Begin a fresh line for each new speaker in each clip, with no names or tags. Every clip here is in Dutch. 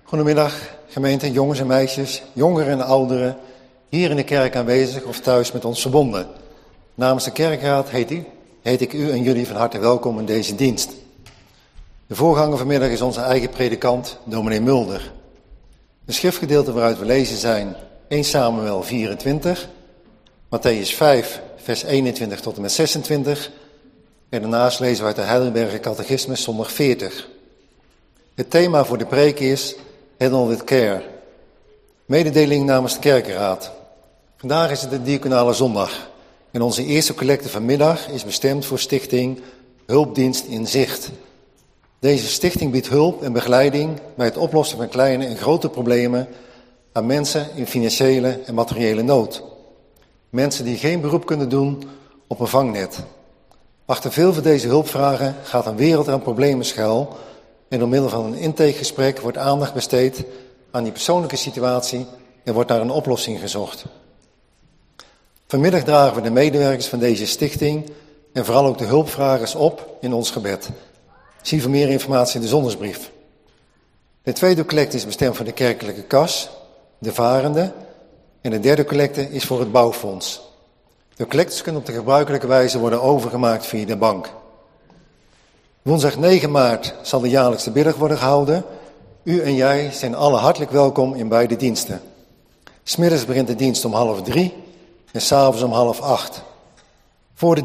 Goedemiddag gemeente, jongens en meisjes, jongeren en ouderen, hier in de kerk aanwezig of thuis met ons verbonden. Namens de kerkraad heet ik u en jullie van harte welkom in deze dienst. De voorganger vanmiddag is onze eigen predikant, dominee Mulder. De schriftgedeelten waaruit we lezen zijn 1 Samuel 24, Mattheüs 5, vers 21 tot en met 26. En daarnaast lezen we uit de Heidelberger Catechismus zondag 40. Het thema voor de preek is Handle with Care. Mededeling namens de kerkenraad. Vandaag is het de diaconale zondag. En onze eerste collecte vanmiddag is bestemd voor stichting Hulpdienst in Zicht. Deze stichting biedt hulp en begeleiding bij het oplossen van kleine en grote problemen aan mensen in financiële en materiële nood. Mensen die geen beroep kunnen doen op een vangnet. Achter veel van deze hulpvragen gaat een wereld aan problemen schuil. En door middel van een intakegesprek wordt aandacht besteed aan die persoonlijke situatie en wordt naar een oplossing gezocht. Vanmiddag dragen we de medewerkers van deze stichting en vooral ook de hulpvragers op in ons gebed. Zie voor meer informatie in de zondagsbrief. De tweede collecte is bestemd voor de kerkelijke kas, de varenden. En de derde collecte is voor het bouwfonds. De collectes kunnen op de gebruikelijke wijze worden overgemaakt via de bank. Woensdag 9 maart zal de jaarlijkse biddag worden gehouden. U en jij zijn alle hartelijk welkom in beide diensten. 'S Middags begint de dienst om 14:30 en 's avonds om 7:30. Voor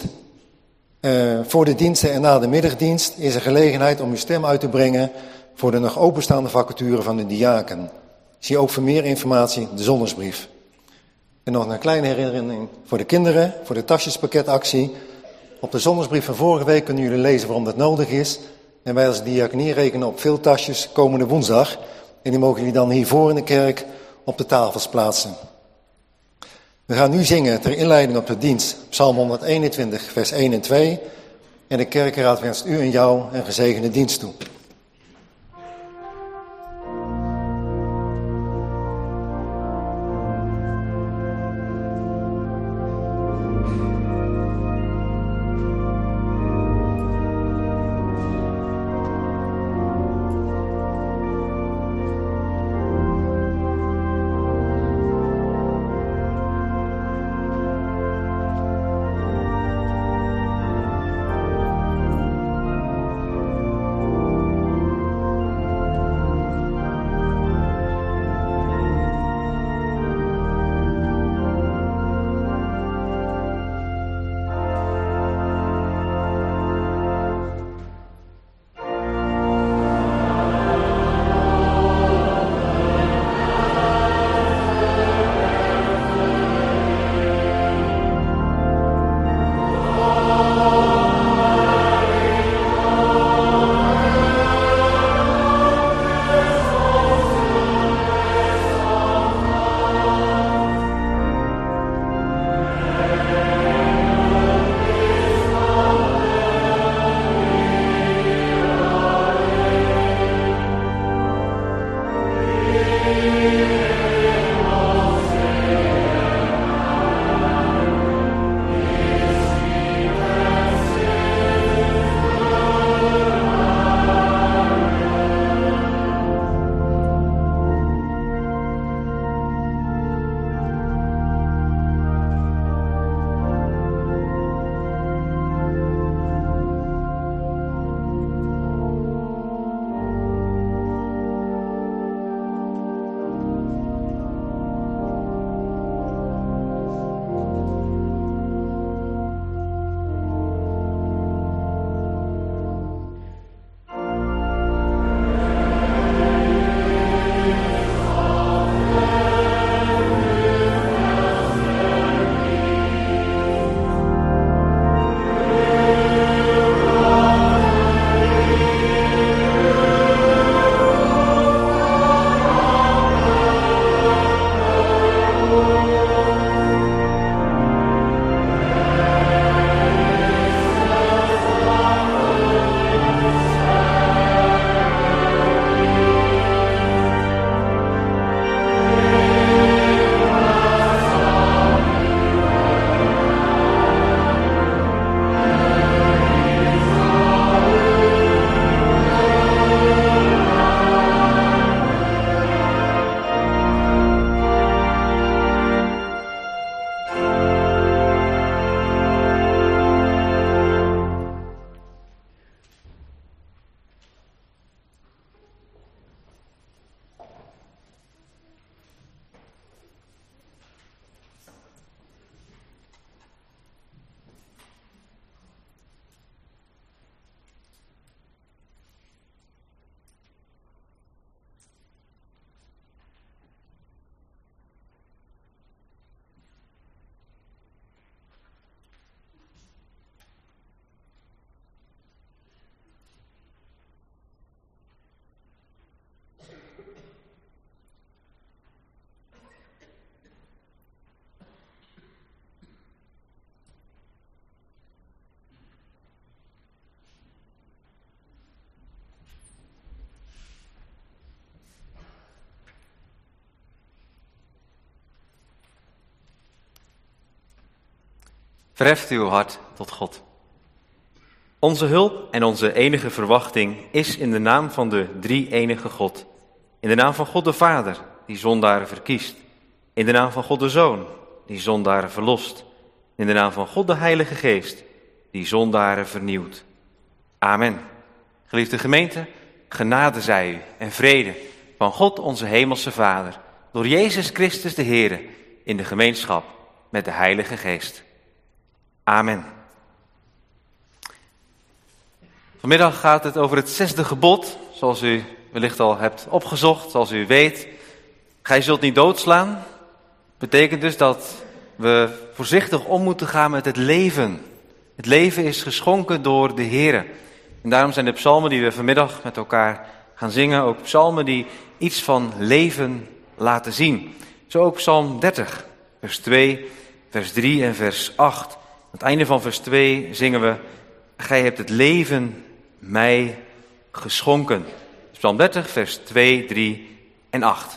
de diensten en na de middagdienst is er gelegenheid om uw stem uit te brengen voor de nog openstaande vacature van de diaken. Zie ook voor meer informatie de zondagsbrief. En nog een kleine herinnering voor de kinderen, voor de tasjespakketactie. Op de zondagsbrief van vorige week kunnen jullie lezen waarom dat nodig is. En wij als diaconie rekenen op veel tasjes komende woensdag. En die mogen jullie dan hiervoor in de kerk op de tafels plaatsen. We gaan nu zingen ter inleiding op de dienst Psalm 121, vers 1 en 2. En de kerkenraad wenst u en jou een gezegende dienst toe.
Verheft uw hart tot God. Onze hulp en onze enige verwachting is in de naam van de drie-enige God. In de naam van God de Vader, die zondaren verkiest. In de naam van God de Zoon, die zondaren verlost. In de naam van God de Heilige Geest, die zondaren vernieuwt. Amen. Geliefde gemeente, genade zij u en vrede van God onze hemelse Vader, door Jezus Christus de Heere, in de gemeenschap met de Heilige Geest. Amen. Vanmiddag gaat het over het 6e gebod, zoals u wellicht al hebt opgezocht, zoals u weet. Gij zult niet doodslaan. Betekent dus dat we voorzichtig om moeten gaan met het leven. Het leven is geschonken door de Heere. En daarom zijn de psalmen die we vanmiddag met elkaar gaan zingen ook psalmen die iets van leven laten zien. Zo ook psalm 30, vers 2, vers 3 en vers 8. Aan het einde van vers 2 zingen we: Gij hebt het leven mij geschonken. Psalm 30, vers 2, 3 en 8.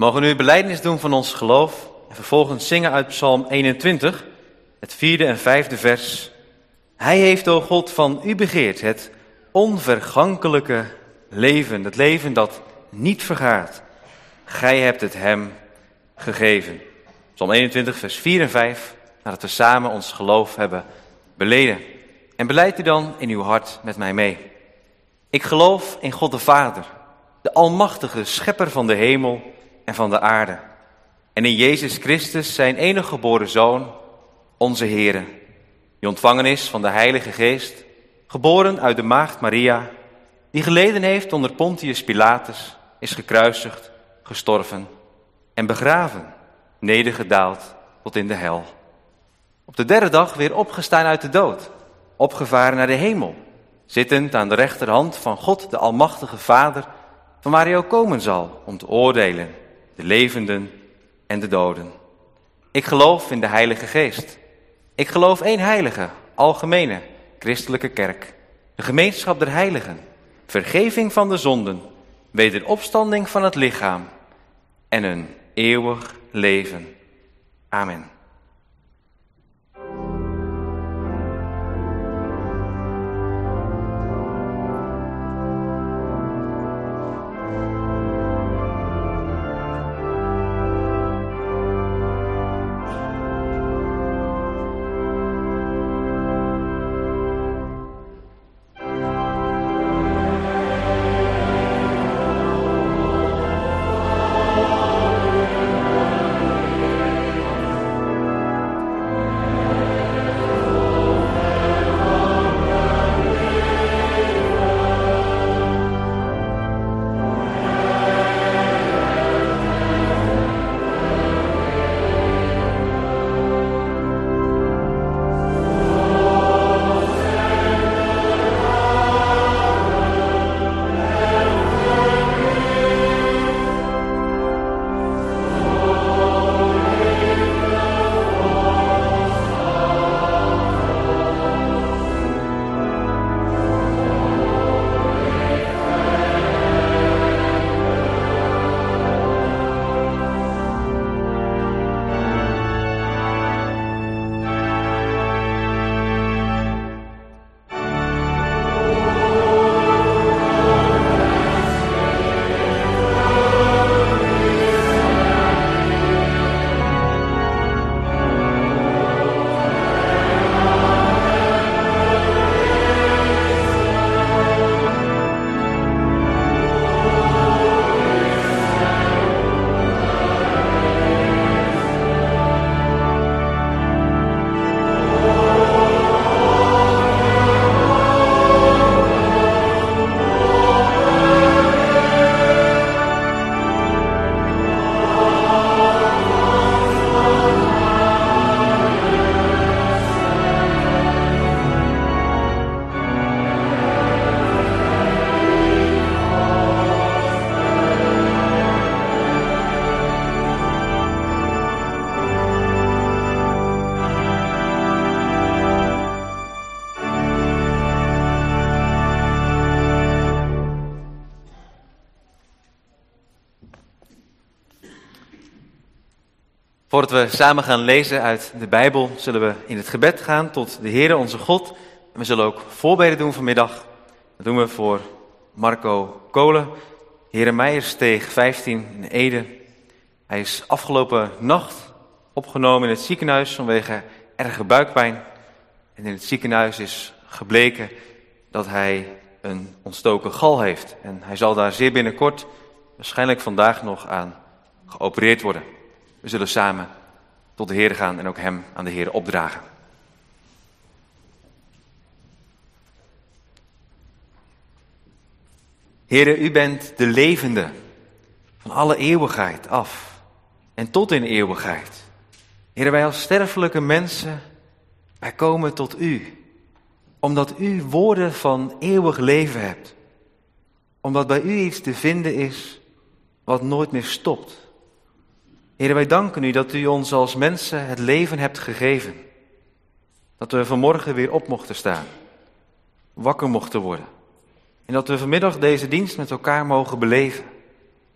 Mogen nu het belijdenis doen van ons geloof en vervolgens zingen uit Psalm 21, het 4e en 5e vers. Hij heeft, o God, van u begeerd het onvergankelijke leven, het leven dat niet vergaat. Gij hebt het hem gegeven. Psalm 21, vers 4 en 5, nadat we samen ons geloof hebben beleden. En belijdt u dan in uw hart met mij mee. Ik geloof in God de Vader, de almachtige schepper van de hemel en van de aarde. En in Jezus Christus, zijn enige geboren Zoon, onze Heere, die ontvangen is van de Heilige Geest, geboren uit de maagd Maria, die geleden heeft onder Pontius Pilatus, is gekruisigd, gestorven en begraven, nedergedaald tot in de hel. Op de derde dag weer opgestaan uit de dood, opgevaren naar de hemel, zittend aan de rechterhand van God de Almachtige Vader, van waar hij ook komen zal om te oordelen, de levenden en de doden. Ik geloof in de Heilige Geest. Ik geloof één heilige, algemene, christelijke kerk, de gemeenschap der heiligen, vergeving van de zonden, wederopstanding van het lichaam en een eeuwig leven. Amen. Voordat we samen gaan lezen uit de Bijbel, zullen we in het gebed gaan tot de Heere onze God. En we zullen ook voorbeden doen vanmiddag. Dat doen we voor Marco Kolen, Heere Meijersteeg 15 in Ede. Hij is afgelopen nacht opgenomen in het ziekenhuis vanwege erge buikpijn. En in het ziekenhuis is gebleken dat hij een ontstoken gal heeft. En hij zal daar zeer binnenkort, waarschijnlijk vandaag nog, aan geopereerd worden. We zullen samen tot de Heer gaan en ook hem aan de Heer opdragen. Heere, u bent de levende van alle eeuwigheid af en tot in eeuwigheid. Heere, wij als sterfelijke mensen, wij komen tot u, omdat u woorden van eeuwig leven hebt. Omdat bij u iets te vinden is wat nooit meer stopt. Heere, wij danken u dat u ons als mensen het leven hebt gegeven. Dat we vanmorgen weer op mochten staan, wakker mochten worden. En dat we vanmiddag deze dienst met elkaar mogen beleven.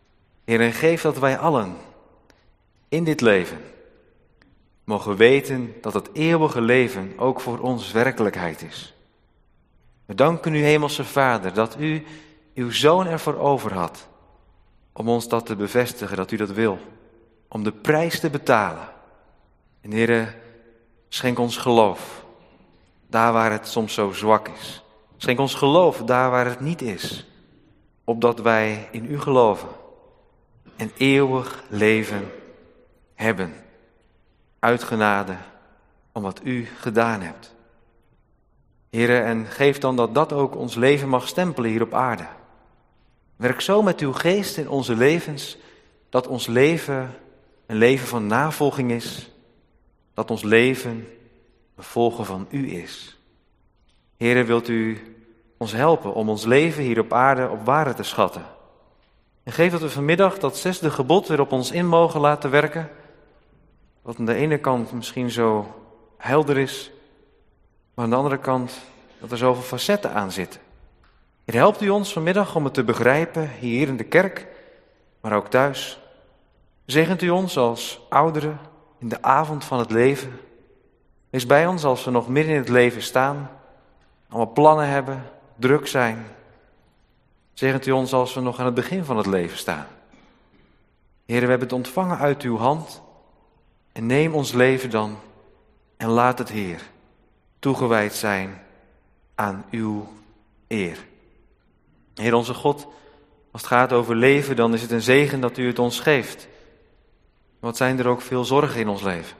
Heer, en geef dat wij allen in dit leven mogen weten dat het eeuwige leven ook voor ons werkelijkheid is. We danken u, Hemelse Vader, dat u uw Zoon ervoor over had om ons dat te bevestigen, dat u dat wil, om de prijs te betalen. En Heer, schenk ons geloof, daar waar het soms zo zwak is. Schenk ons geloof, daar waar het niet is, opdat wij in u geloven en eeuwig leven hebben. Uit genade om wat u gedaan hebt. Heere, en geef dan dat dat ook ons leven mag stempelen hier op aarde. Werk zo met uw geest in onze levens, dat ons leven een leven van navolging is. Dat ons leven een volgen van u is. Heere, wilt u ons helpen om ons leven hier op aarde op waarde te schatten. En geef dat we vanmiddag dat 6e gebod weer op ons in mogen laten werken. Wat aan de ene kant misschien zo helder is, maar aan de andere kant dat er zoveel facetten aan zitten. Heer, helpt u ons vanmiddag om het te begrijpen, hier in de kerk, maar ook thuis. Zegent u ons als ouderen in de avond van het leven. Wees bij ons als we nog midden in het leven staan, allemaal plannen hebben, druk zijn. Zegent u ons als we nog aan het begin van het leven staan. Heer, we hebben het ontvangen uit uw hand. En neem ons leven dan en laat het, Heer, toegewijd zijn aan uw eer. Heer onze God, als het gaat over leven, dan is het een zegen dat u het ons geeft. Wat zijn er ook veel zorgen in ons leven.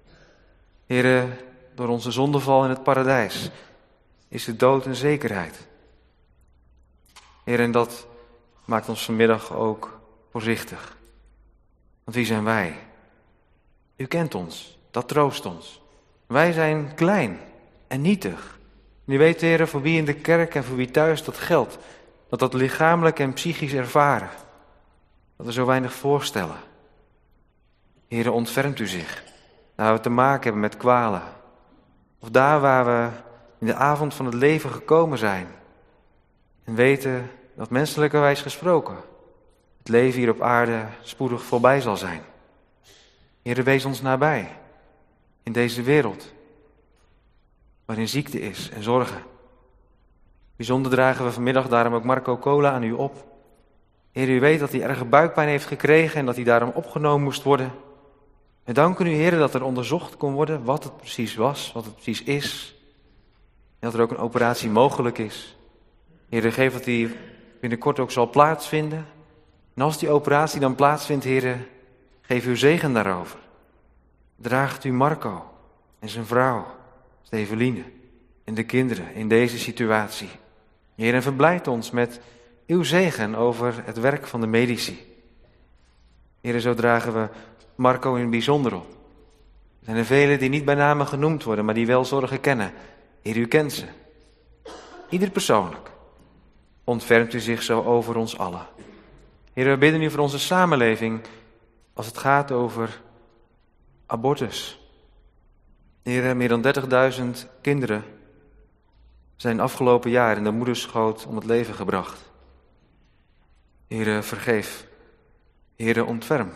Heer, door onze zondeval in het paradijs is de dood een zekerheid. Heer, en dat maakt ons vanmiddag ook voorzichtig. Want wie zijn wij? U kent ons, dat troost ons. Wij zijn klein en nietig. En u weet, Heer, voor wie in de kerk en voor wie thuis dat geldt. Dat lichamelijk en psychisch ervaren. Dat we zo weinig voorstellen. Heer, ontfermt u zich. Daar we te maken hebben met kwalen. Of daar waar we in de avond van het leven gekomen zijn. En weten dat menselijkerwijs gesproken het leven hier op aarde spoedig voorbij zal zijn. Heer, wees ons nabij in deze wereld waarin ziekte is en zorgen. Bijzonder dragen we vanmiddag daarom ook Marco Cola aan u op. Heer, u weet dat hij erge buikpijn heeft gekregen en dat hij daarom opgenomen moest worden. We danken u, Heer, dat er onderzocht kon worden wat het precies was, wat het precies is. En dat er ook een operatie mogelijk is. Heer, geef dat die binnenkort ook zal plaatsvinden. En als die operatie dan plaatsvindt, Heer, geef uw zegen daarover. Draagt u Marco en zijn vrouw, Steveline, en de kinderen in deze situatie. Heer, en verblijd ons met uw zegen over het werk van de medici. Heer, zo dragen we Marco in het bijzonder op. Er zijn er velen die niet bij name genoemd worden, maar die wel zorgen kennen. Heer, u kent ze. Ieder persoonlijk. Ontfermt u zich zo over ons allen. Heer, we bidden u voor onze samenleving als het gaat over abortus. Heer, meer dan 30.000 kinderen zijn afgelopen jaar in de moederschoot om het leven gebracht. Heer, vergeef. Heer, ontferm.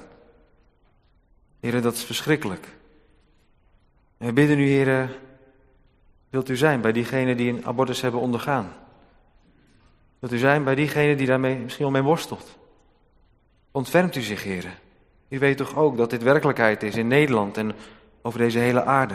Heer, dat is verschrikkelijk. En we bidden u, Heer, wilt u zijn bij diegenen die een abortus hebben ondergaan? Wilt u zijn bij diegenen die daarmee misschien al mee worstelt? Ontfermt u zich, Heer. U weet toch ook dat dit werkelijkheid is in Nederland en over deze hele aarde.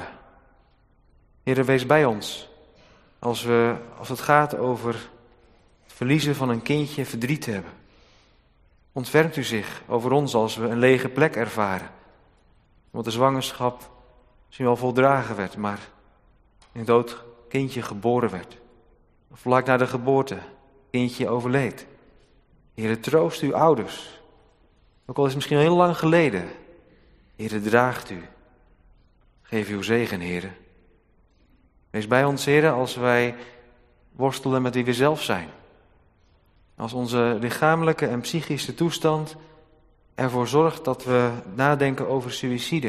Heer, wees bij ons als het gaat over het verliezen van een kindje verdriet hebben. Ontfermt u zich over ons als we een lege plek ervaren. Want de zwangerschap misschien wel voldragen werd, maar een dood kindje geboren werd. Of vlak na de geboorte kindje overleed. Heer, troost uw ouders. Ook al is het misschien al heel lang geleden. Heer, draagt u. Geef uw zegen, Heer. Wees bij ons, Heer, als wij worstelen met wie we zelf zijn. Als onze lichamelijke en psychische toestand ervoor zorgt dat we nadenken over suïcide.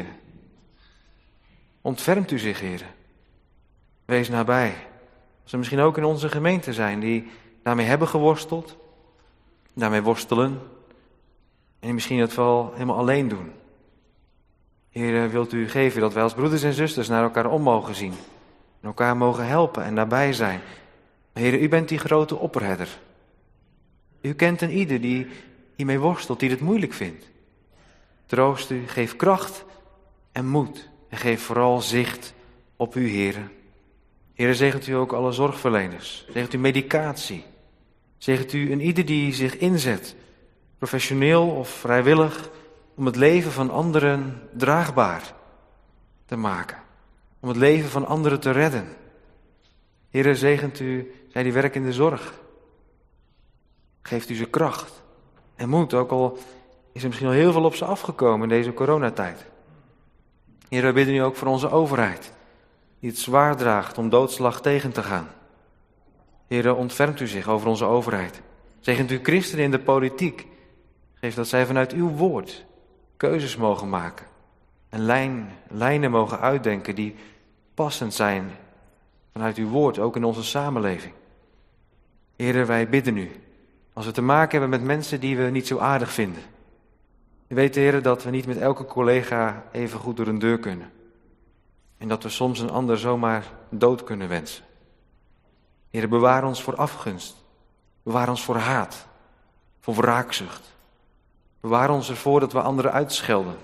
Ontfermt u zich, Heer. Wees nabij. Als er misschien ook in onze gemeente zijn die daarmee hebben geworsteld, daarmee worstelen. En misschien dat wel helemaal alleen doen. Heer, wilt u geven dat wij als broeders en zusters naar elkaar om mogen zien. En elkaar mogen helpen en nabij zijn. Heer, u bent die grote opperherder. U kent een ieder die hiermee worstelt, die het moeilijk vindt. Troost u, geef kracht en moed. En geef vooral zicht op u, Heer. Heer, zegent u ook alle zorgverleners. Zegent u medicatie. Zegent u een ieder die zich inzet, professioneel of vrijwillig, om het leven van anderen draagbaar te maken. Om het leven van anderen te redden. Heer, zegent u zij die werken in de zorg. Geeft u ze kracht en moed, ook al is er misschien al heel veel op ze afgekomen in deze coronatijd. Heer, wij bidden u ook voor onze overheid, die het zwaar draagt om doodslag tegen te gaan. Heer, ontfermt u zich over onze overheid. Zegent u christenen in de politiek. Geef dat zij vanuit uw woord keuzes mogen maken. En lijnen mogen uitdenken die passend zijn vanuit uw woord, ook in onze samenleving. Heer, wij bidden u, als we te maken hebben met mensen die we niet zo aardig vinden. U weet, Heer, dat we niet met elke collega even goed door een deur kunnen. En dat we soms een ander zomaar dood kunnen wensen. Heer, bewaar ons voor afgunst. Bewaar ons voor haat. Voor wraakzucht. Bewaar ons ervoor dat we anderen uitschelden.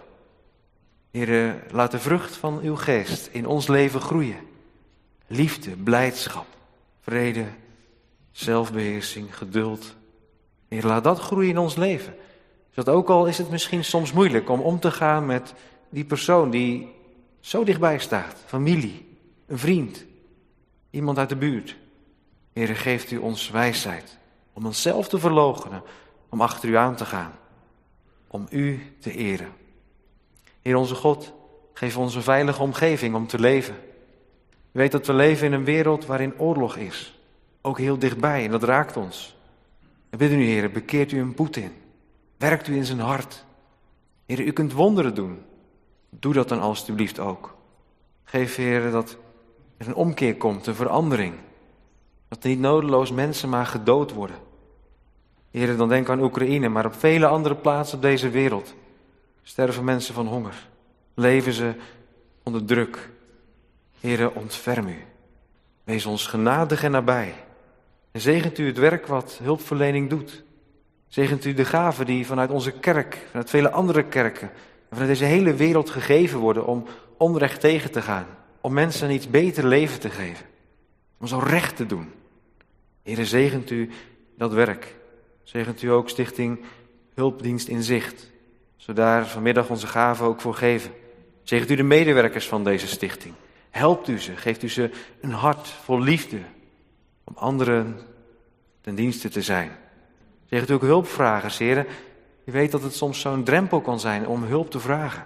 Heer, laat de vrucht van uw geest in ons leven groeien. Liefde, blijdschap, vrede, zelfbeheersing, geduld. Heer, laat dat groeien in ons leven. Zodat ook al is het misschien soms moeilijk om te gaan met die persoon die zo dichtbij staat. Familie, een vriend, iemand uit de buurt. Heer, geeft u ons wijsheid om onszelf te verloochenen, om achter u aan te gaan. Om u te eren. Heer onze God, geef ons een veilige omgeving om te leven. U weet dat we leven in een wereld waarin oorlog is. Ook heel dichtbij en dat raakt ons. We bidden u, Heer, bekeert u een Poetin. Werkt u in zijn hart. Heer, u kunt wonderen doen. Doe dat dan alstublieft ook. Geef, Heer, dat er een omkeer komt, een verandering. Dat er niet nodeloos mensen maar gedood worden. Heer, dan denk aan Oekraïne, maar op vele andere plaatsen op deze wereld sterven mensen van honger. Leven ze onder druk. Heer, ontferm u. Wees ons genadig en nabij. En zegent u het werk wat hulpverlening doet. Zegent u de gaven die vanuit onze kerk, vanuit vele andere kerken, vanuit deze hele wereld gegeven worden om onrecht tegen te gaan. Om mensen een iets beter leven te geven. Om zo recht te doen. Heer, zegent u dat werk. Zegent u ook Stichting Hulpdienst in Zicht. Zodat vanmiddag onze gaven ook voor geven. Zegent u de medewerkers van deze stichting. Helpt u ze, geeft u ze een hart vol liefde. Om anderen ten dienste te zijn. Zegent u ook hulpvragers, heren. U weet dat het soms zo'n drempel kan zijn om hulp te vragen.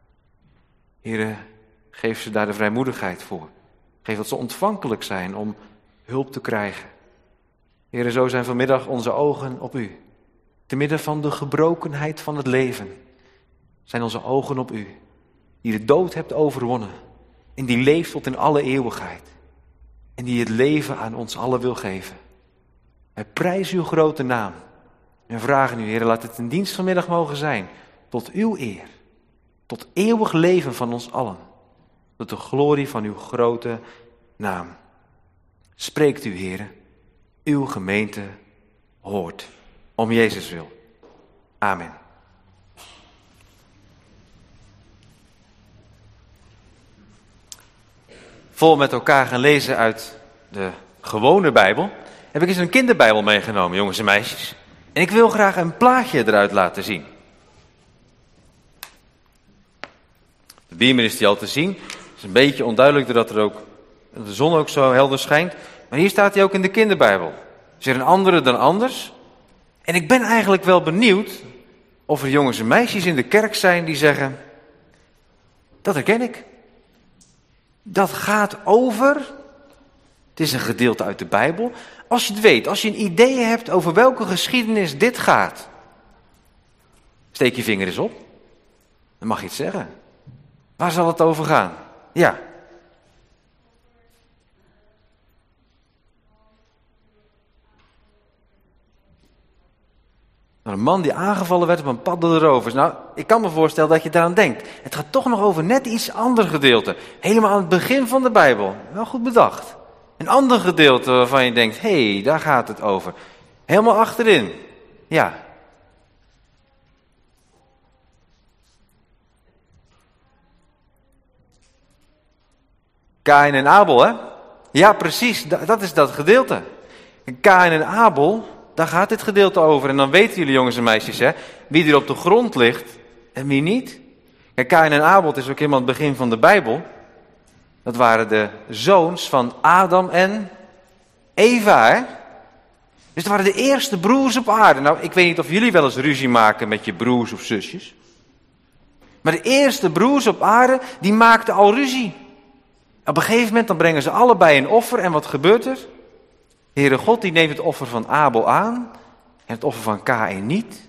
Heren, geef ze daar de vrijmoedigheid voor. Geef dat ze ontvankelijk zijn om hulp te krijgen. Heren, zo zijn vanmiddag onze ogen op u. Te midden van de gebrokenheid van het leven zijn onze ogen op u. Die de dood hebt overwonnen. En die leeft tot in alle eeuwigheid. En die het leven aan ons allen wil geven. Wij prijzen uw grote naam. En vragen u, Heer, laat het een dienst vanmiddag mogen zijn. Tot uw eer. Tot eeuwig leven van ons allen. Tot de glorie van uw grote naam. Spreekt u, Heer. Uw gemeente hoort. Om Jezus wil. Amen. Vol met elkaar gaan lezen uit de gewone Bijbel, heb ik eens een kinderbijbel meegenomen, jongens en meisjes. En ik wil graag een plaatje eruit laten zien. De beamer is die al te zien. Het is een beetje onduidelijk doordat de zon ook zo helder schijnt. Maar hier staat hij ook in de kinderbijbel. Is er een andere dan anders? En ik ben eigenlijk wel benieuwd of er jongens en meisjes in de kerk zijn die zeggen, dat herken ik. Dat gaat over, het is een gedeelte uit de Bijbel. Als je het weet, als je een idee hebt over welke geschiedenis dit gaat, steek je vinger eens op. Dan mag je het zeggen. Waar zal het over gaan? Ja. Een man die aangevallen werd op een pad door de rovers. Nou, ik kan me voorstellen dat je daaraan denkt. Het gaat toch nog over net iets ander gedeelte. Helemaal aan het begin van de Bijbel. Wel goed bedacht. Een ander gedeelte waarvan je denkt, hé, daar gaat het over. Helemaal achterin. Ja. Kaïn en Abel, hè? Ja, precies. Dat is dat gedeelte. Kaïn en Abel, daar gaat dit gedeelte over. En dan weten jullie jongens en meisjes, hè, wie er op de grond ligt en wie niet. Kijk, Kaïn en Abel, het is ook helemaal het begin van de Bijbel. Dat waren de zoons van Adam en Eva, hè? Dus dat waren de eerste broers op aarde. Nou, ik weet niet of jullie wel eens ruzie maken met je broers of zusjes. Maar de eerste broers op aarde, die maakten al ruzie. Op een gegeven moment dan brengen ze allebei een offer en wat gebeurt er? De Heere God die neemt het offer van Abel aan en het offer van Kaïn niet.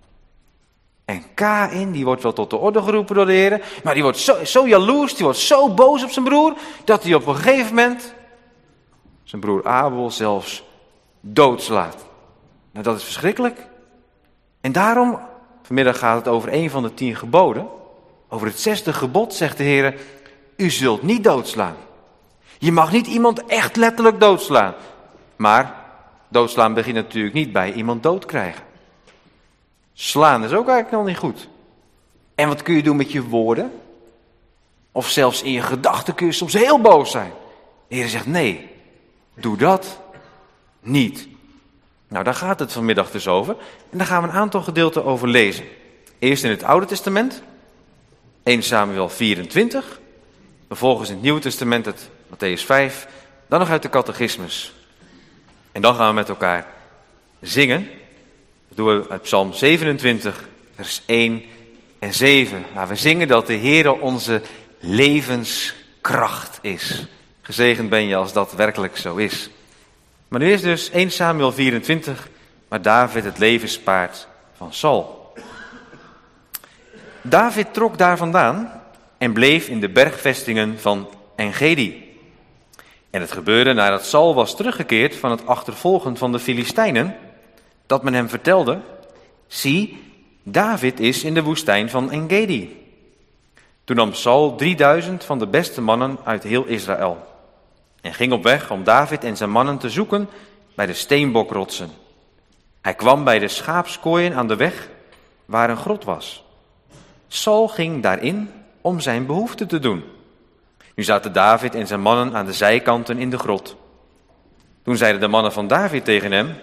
En Kaïn die wordt wel tot de orde geroepen door de Heere, maar die wordt zo jaloers, die wordt zo boos op zijn broer, dat hij op een gegeven moment zijn broer Abel zelfs doodslaat. Nou, dat is verschrikkelijk. En daarom, vanmiddag gaat het over een van de 10 geboden. Over het 6e gebod zegt de Heere, u zult niet doodslaan. Je mag niet iemand echt letterlijk doodslaan. Maar doodslaan begint natuurlijk niet bij iemand doodkrijgen. Slaan is ook eigenlijk nog niet goed. En wat kun je doen met je woorden? Of zelfs in je gedachten kun je soms heel boos zijn. De Heer zegt nee, doe dat niet. Nou, daar gaat het vanmiddag dus over. En daar gaan we een aantal gedeelten over lezen. Eerst in het Oude Testament, 1 Samuel 24. Vervolgens in het Nieuwe Testament het Mattheüs 5. Dan nog uit de catechismus. En dan gaan we met elkaar zingen. Dat doen we uit Psalm 27, vers 1 en 7. Waar we zingen dat de Heere onze levenskracht is. Gezegend ben je als dat werkelijk zo is. Maar nu is dus 1 Samuel 24, waar David het levenspaard van Saul. David trok daar vandaan en bleef in de bergvestingen van En-Gedi. En het gebeurde nadat Saul was teruggekeerd van het achtervolgen van de Filistijnen, dat men hem vertelde, zie, David is in de woestijn van En-Gedi. Toen nam Saul 3000 van de beste mannen uit heel Israël en ging op weg om David en zijn mannen te zoeken bij de steenbokrotsen. Hij kwam bij de schaapskooien aan de weg waar een grot was. Saul ging daarin om zijn behoefte te doen. Nu zaten David en zijn mannen aan de zijkanten in de grot. Toen zeiden de mannen van David tegen hem,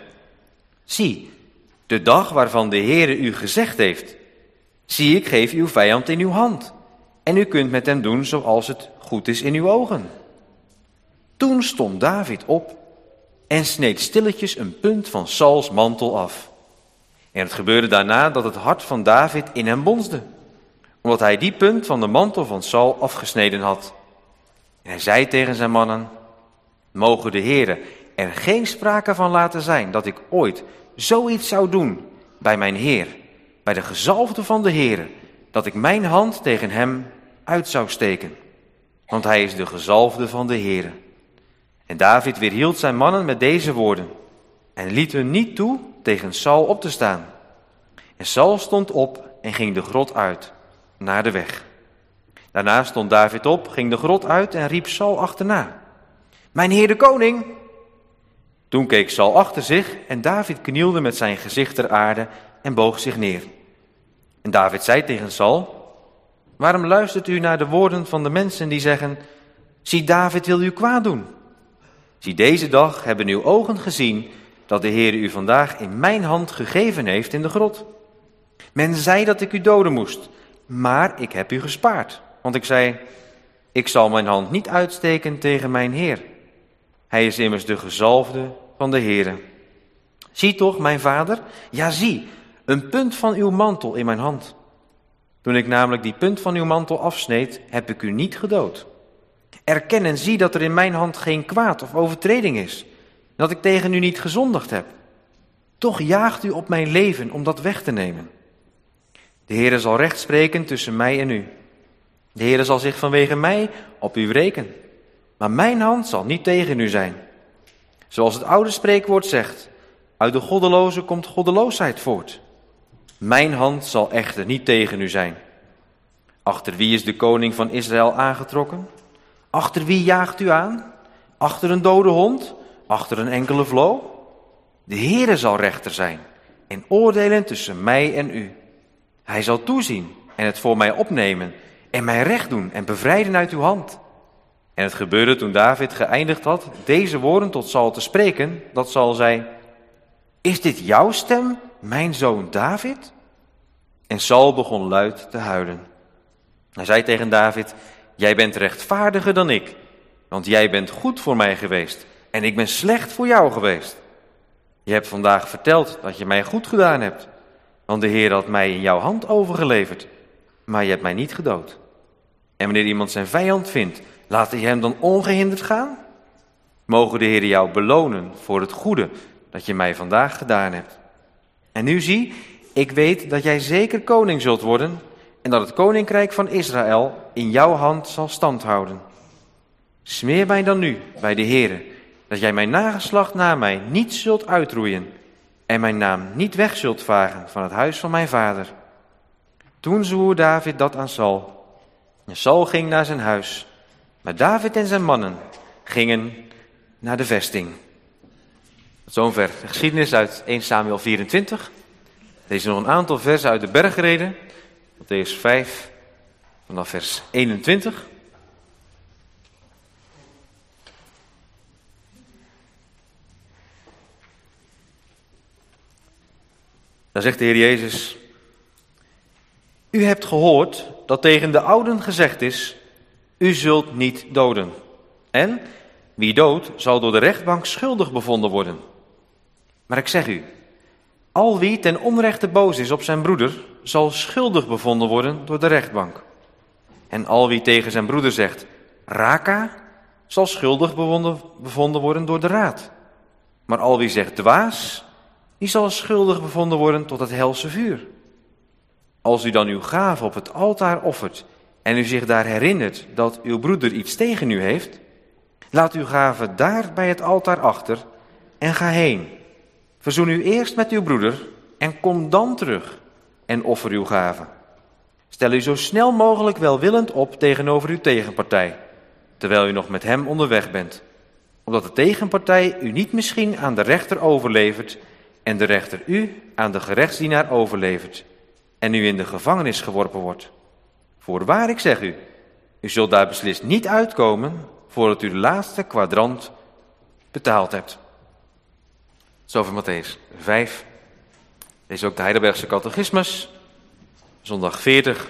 zie, de dag waarvan de Heere u gezegd heeft, zie, ik geef uw vijand in uw hand en u kunt met hem doen zoals het goed is in uw ogen. Toen stond David op en sneed stilletjes een punt van Sauls mantel af. En het gebeurde daarna dat het hart van David in hem bonsde, omdat hij die punt van de mantel van Saul afgesneden had. En hij zei tegen zijn mannen, mogen de Heere er geen sprake van laten zijn dat ik ooit zoiets zou doen bij mijn Heer, bij de gezalfde van de Heere, dat ik mijn hand tegen hem uit zou steken. Want hij is de gezalfde van de Heere. En David weerhield zijn mannen met deze woorden en liet hun niet toe tegen Saul op te staan. En Saul stond op en ging de grot uit, naar de weg. Daarna stond David op, ging de grot uit en riep Saul achterna. Mijn Heer de koning! Toen keek Saul achter zich en David knielde met zijn gezicht ter aarde en boog zich neer. En David zei tegen Saul, waarom luistert u naar de woorden van de mensen die zeggen, zie, David wil u kwaad doen? Zie, deze dag hebben uw ogen gezien dat de Heer u vandaag in mijn hand gegeven heeft in de grot. Men zei dat ik u doden moest, maar ik heb u gespaard. Want ik zei, ik zal mijn hand niet uitsteken tegen mijn Heer. Hij is immers de gezalfde van de Heere. Zie toch, mijn vader, ja zie, een punt van uw mantel in mijn hand. Toen ik namelijk die punt van uw mantel afsneed, heb ik u niet gedood. Erken en zie dat er in mijn hand geen kwaad of overtreding is, dat ik tegen u niet gezondigd heb. Toch jaagt u op mijn leven om dat weg te nemen. De Heere zal recht spreken tussen mij en u. De Heere zal zich vanwege mij op u wreken. Maar mijn hand zal niet tegen u zijn. Zoals het oude spreekwoord zegt, uit de goddeloze komt goddeloosheid voort. Mijn hand zal echter niet tegen u zijn. Achter wie is de koning van Israël aangetrokken? Achter wie jaagt u aan? Achter een dode hond? Achter een enkele vloo? De Heere zal rechter zijn en oordelen tussen mij en u. Hij zal toezien en het voor mij opnemen en mij recht doen en bevrijden uit uw hand. En het gebeurde toen David geëindigd had deze woorden tot Saul te spreken, dat Saul zei: Is dit jouw stem, mijn zoon David? En Saul begon luid te huilen. Hij zei tegen David: Jij bent rechtvaardiger dan ik, want jij bent goed voor mij geweest en ik ben slecht voor jou geweest. Je hebt vandaag verteld dat je mij goed gedaan hebt, want de Heer had mij in jouw hand overgeleverd, maar je hebt mij niet gedood. En wanneer iemand zijn vijand vindt, laat hij hem dan ongehinderd gaan? Mogen de Heer jou belonen voor het goede dat je mij vandaag gedaan hebt. En nu zie, ik weet dat jij zeker koning zult worden en dat het koninkrijk van Israël in jouw hand zal standhouden. Smeer mij dan nu bij de Heere dat jij mijn nageslacht na mij niet zult uitroeien en mijn naam niet weg zult vagen van het huis van mijn vader. Toen zwoer David dat aan Saul. En Saul ging naar zijn huis, maar David en zijn mannen gingen naar de vesting. Tot zover de geschiedenis uit 1 Samuel 24. Deze nog een aantal versen uit de bergreden. Mattheüs 5 vanaf vers 21. Daar zegt de Heer Jezus: U hebt gehoord dat tegen de ouden gezegd is: U zult niet doden. En wie doodt zal door de rechtbank schuldig bevonden worden. Maar ik zeg u, al wie ten onrechte boos is op zijn broeder, zal schuldig bevonden worden door de rechtbank. En al wie tegen zijn broeder zegt: Raka, zal schuldig bevonden worden door de raad. Maar al wie zegt dwaas, die zal schuldig bevonden worden tot het helse vuur. Als u dan uw gave op het altaar offert en u zich daar herinnert dat uw broeder iets tegen u heeft, laat uw gave daar bij het altaar achter en ga heen. Verzoen u eerst met uw broeder en kom dan terug en offer uw gave. Stel u zo snel mogelijk welwillend op tegenover uw tegenpartij, terwijl u nog met hem onderweg bent, opdat de tegenpartij u niet misschien aan de rechter overlevert en de rechter u aan de gerechtsdienaar overlevert en u in de gevangenis geworpen wordt. Voorwaar, ik zeg u, u zult daar beslist niet uitkomen voordat u de laatste kwadrant betaald hebt. Zover Mattheüs 5. Deze ook de Heidelbergse Catechismus, zondag 40.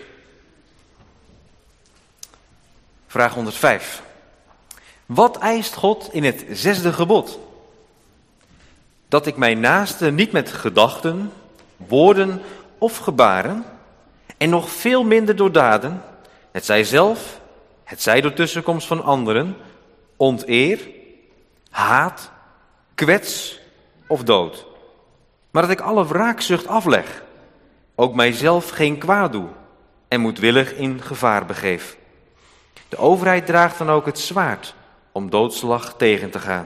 Vraag 105. Wat eist God in het 6e gebod? Dat ik mijn naaste niet met gedachten, woorden of gebaren, en nog veel minder door daden, het zij zelf, het zij door tussenkomst van anderen, onteer, haat, kwets of dood. Maar dat ik alle wraakzucht afleg, ook mijzelf geen kwaad doe en moedwillig in gevaar begeef. De overheid draagt dan ook het zwaard om doodslag tegen te gaan.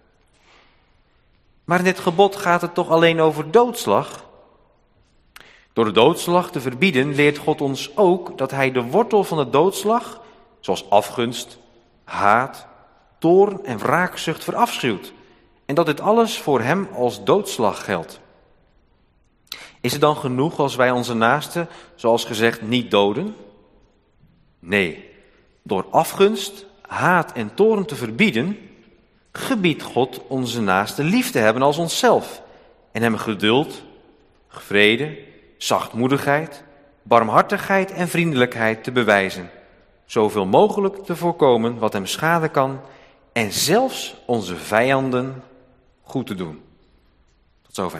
Maar in dit gebod gaat het toch alleen over doodslag? Door de doodslag te verbieden leert God ons ook dat hij de wortel van de doodslag, zoals afgunst, haat, toorn en wraakzucht, verafschuwt. En dat dit alles voor hem als doodslag geldt. Is het dan genoeg als wij onze naasten, zoals gezegd, niet doden? Nee, door afgunst, haat en toorn te verbieden, gebiedt God onze naaste lief te hebben als onszelf en hem geduld, vrede, zachtmoedigheid, barmhartigheid en vriendelijkheid te bewijzen, zoveel mogelijk te voorkomen wat hem schaden kan en zelfs onze vijanden goed te doen. Tot zover.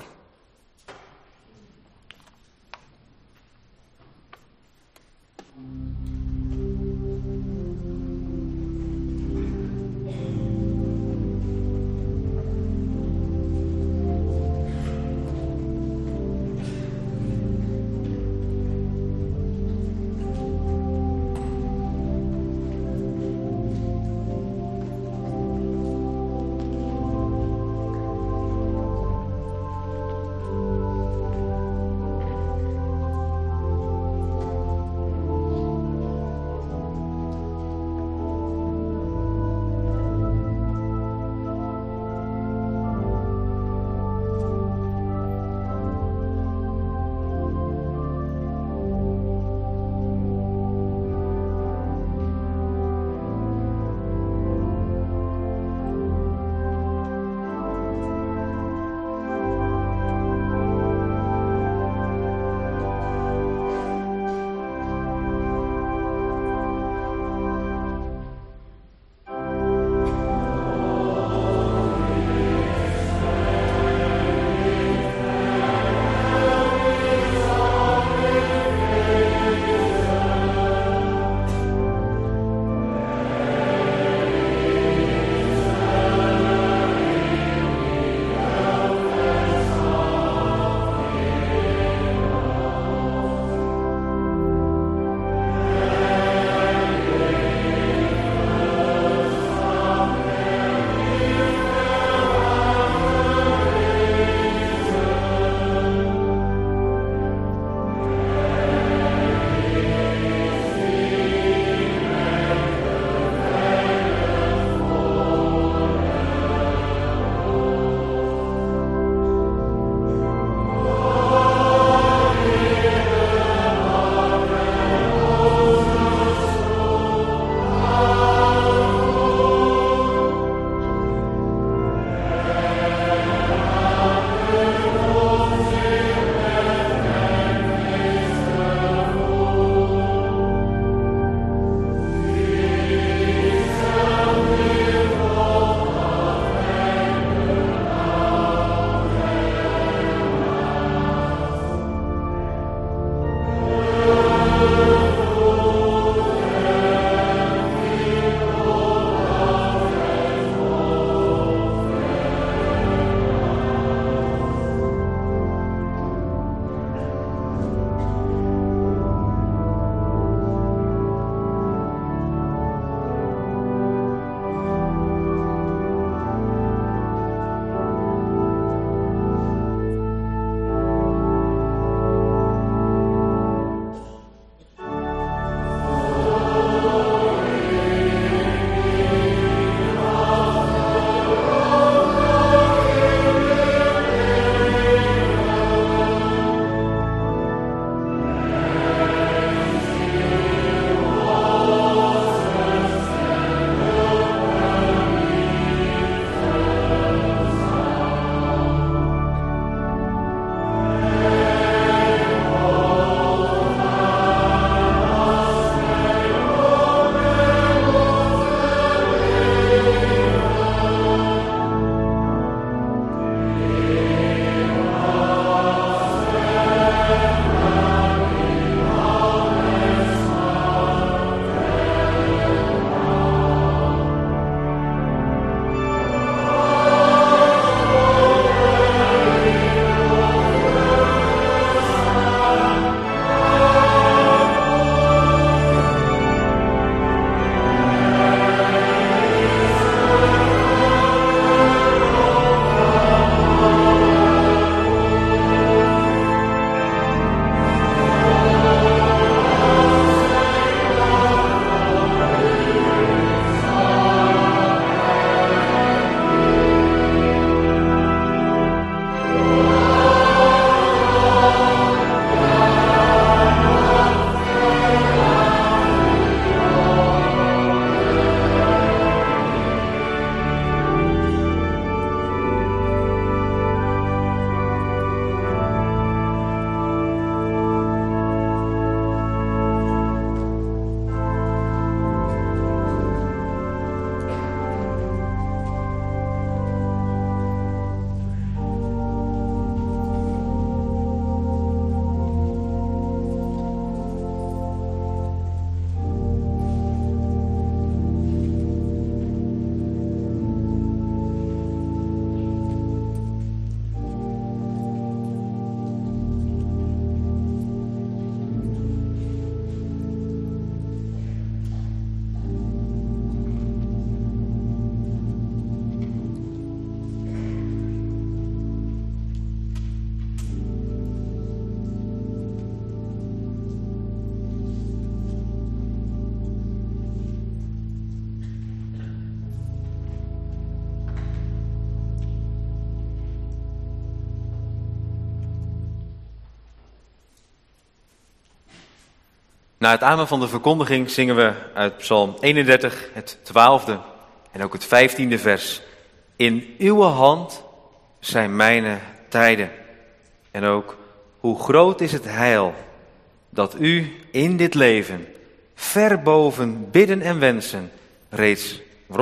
Na het amen van de verkondiging zingen we uit Psalm 31, het 12e en ook het 15e vers. In uw hand zijn mijn tijden. En ook, hoe groot is het heil dat u in dit leven, ver boven bidden en wensen, reeds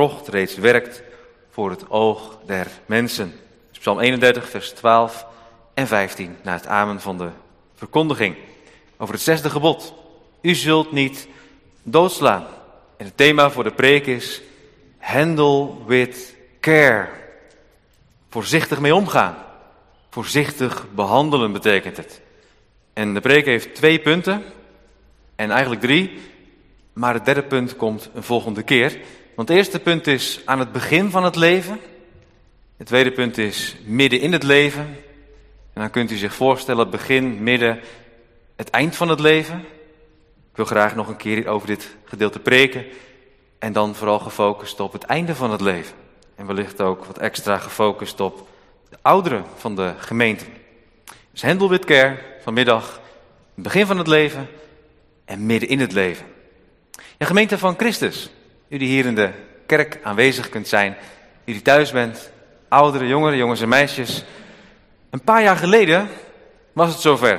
werkt voor het oog der mensen. Dus Psalm 31, vers 12 en 15, na het amen van de verkondiging. Over het 6e gebod. U zult niet doodslaan. En het thema voor de preek is handle with care. Voorzichtig mee omgaan. Voorzichtig behandelen betekent het. En de preek heeft 2 punten. En eigenlijk 3. Maar het 3e punt komt een volgende keer. Want het eerste punt is aan het begin van het leven. Het tweede punt is midden in het leven. En dan kunt u zich voorstellen het begin, midden, het eind van het leven. Ik wil graag nog een keer over dit gedeelte preken. En dan vooral gefocust op het einde van het leven. En wellicht ook wat extra gefocust op de ouderen van de gemeente. Dus handle with care, vanmiddag, het begin van het leven en midden in het leven. Ja, gemeente van Christus, u die hier in de kerk aanwezig kunt zijn, u die thuis bent, ouderen, jongeren, jongens en meisjes. Een paar jaar geleden was het zover.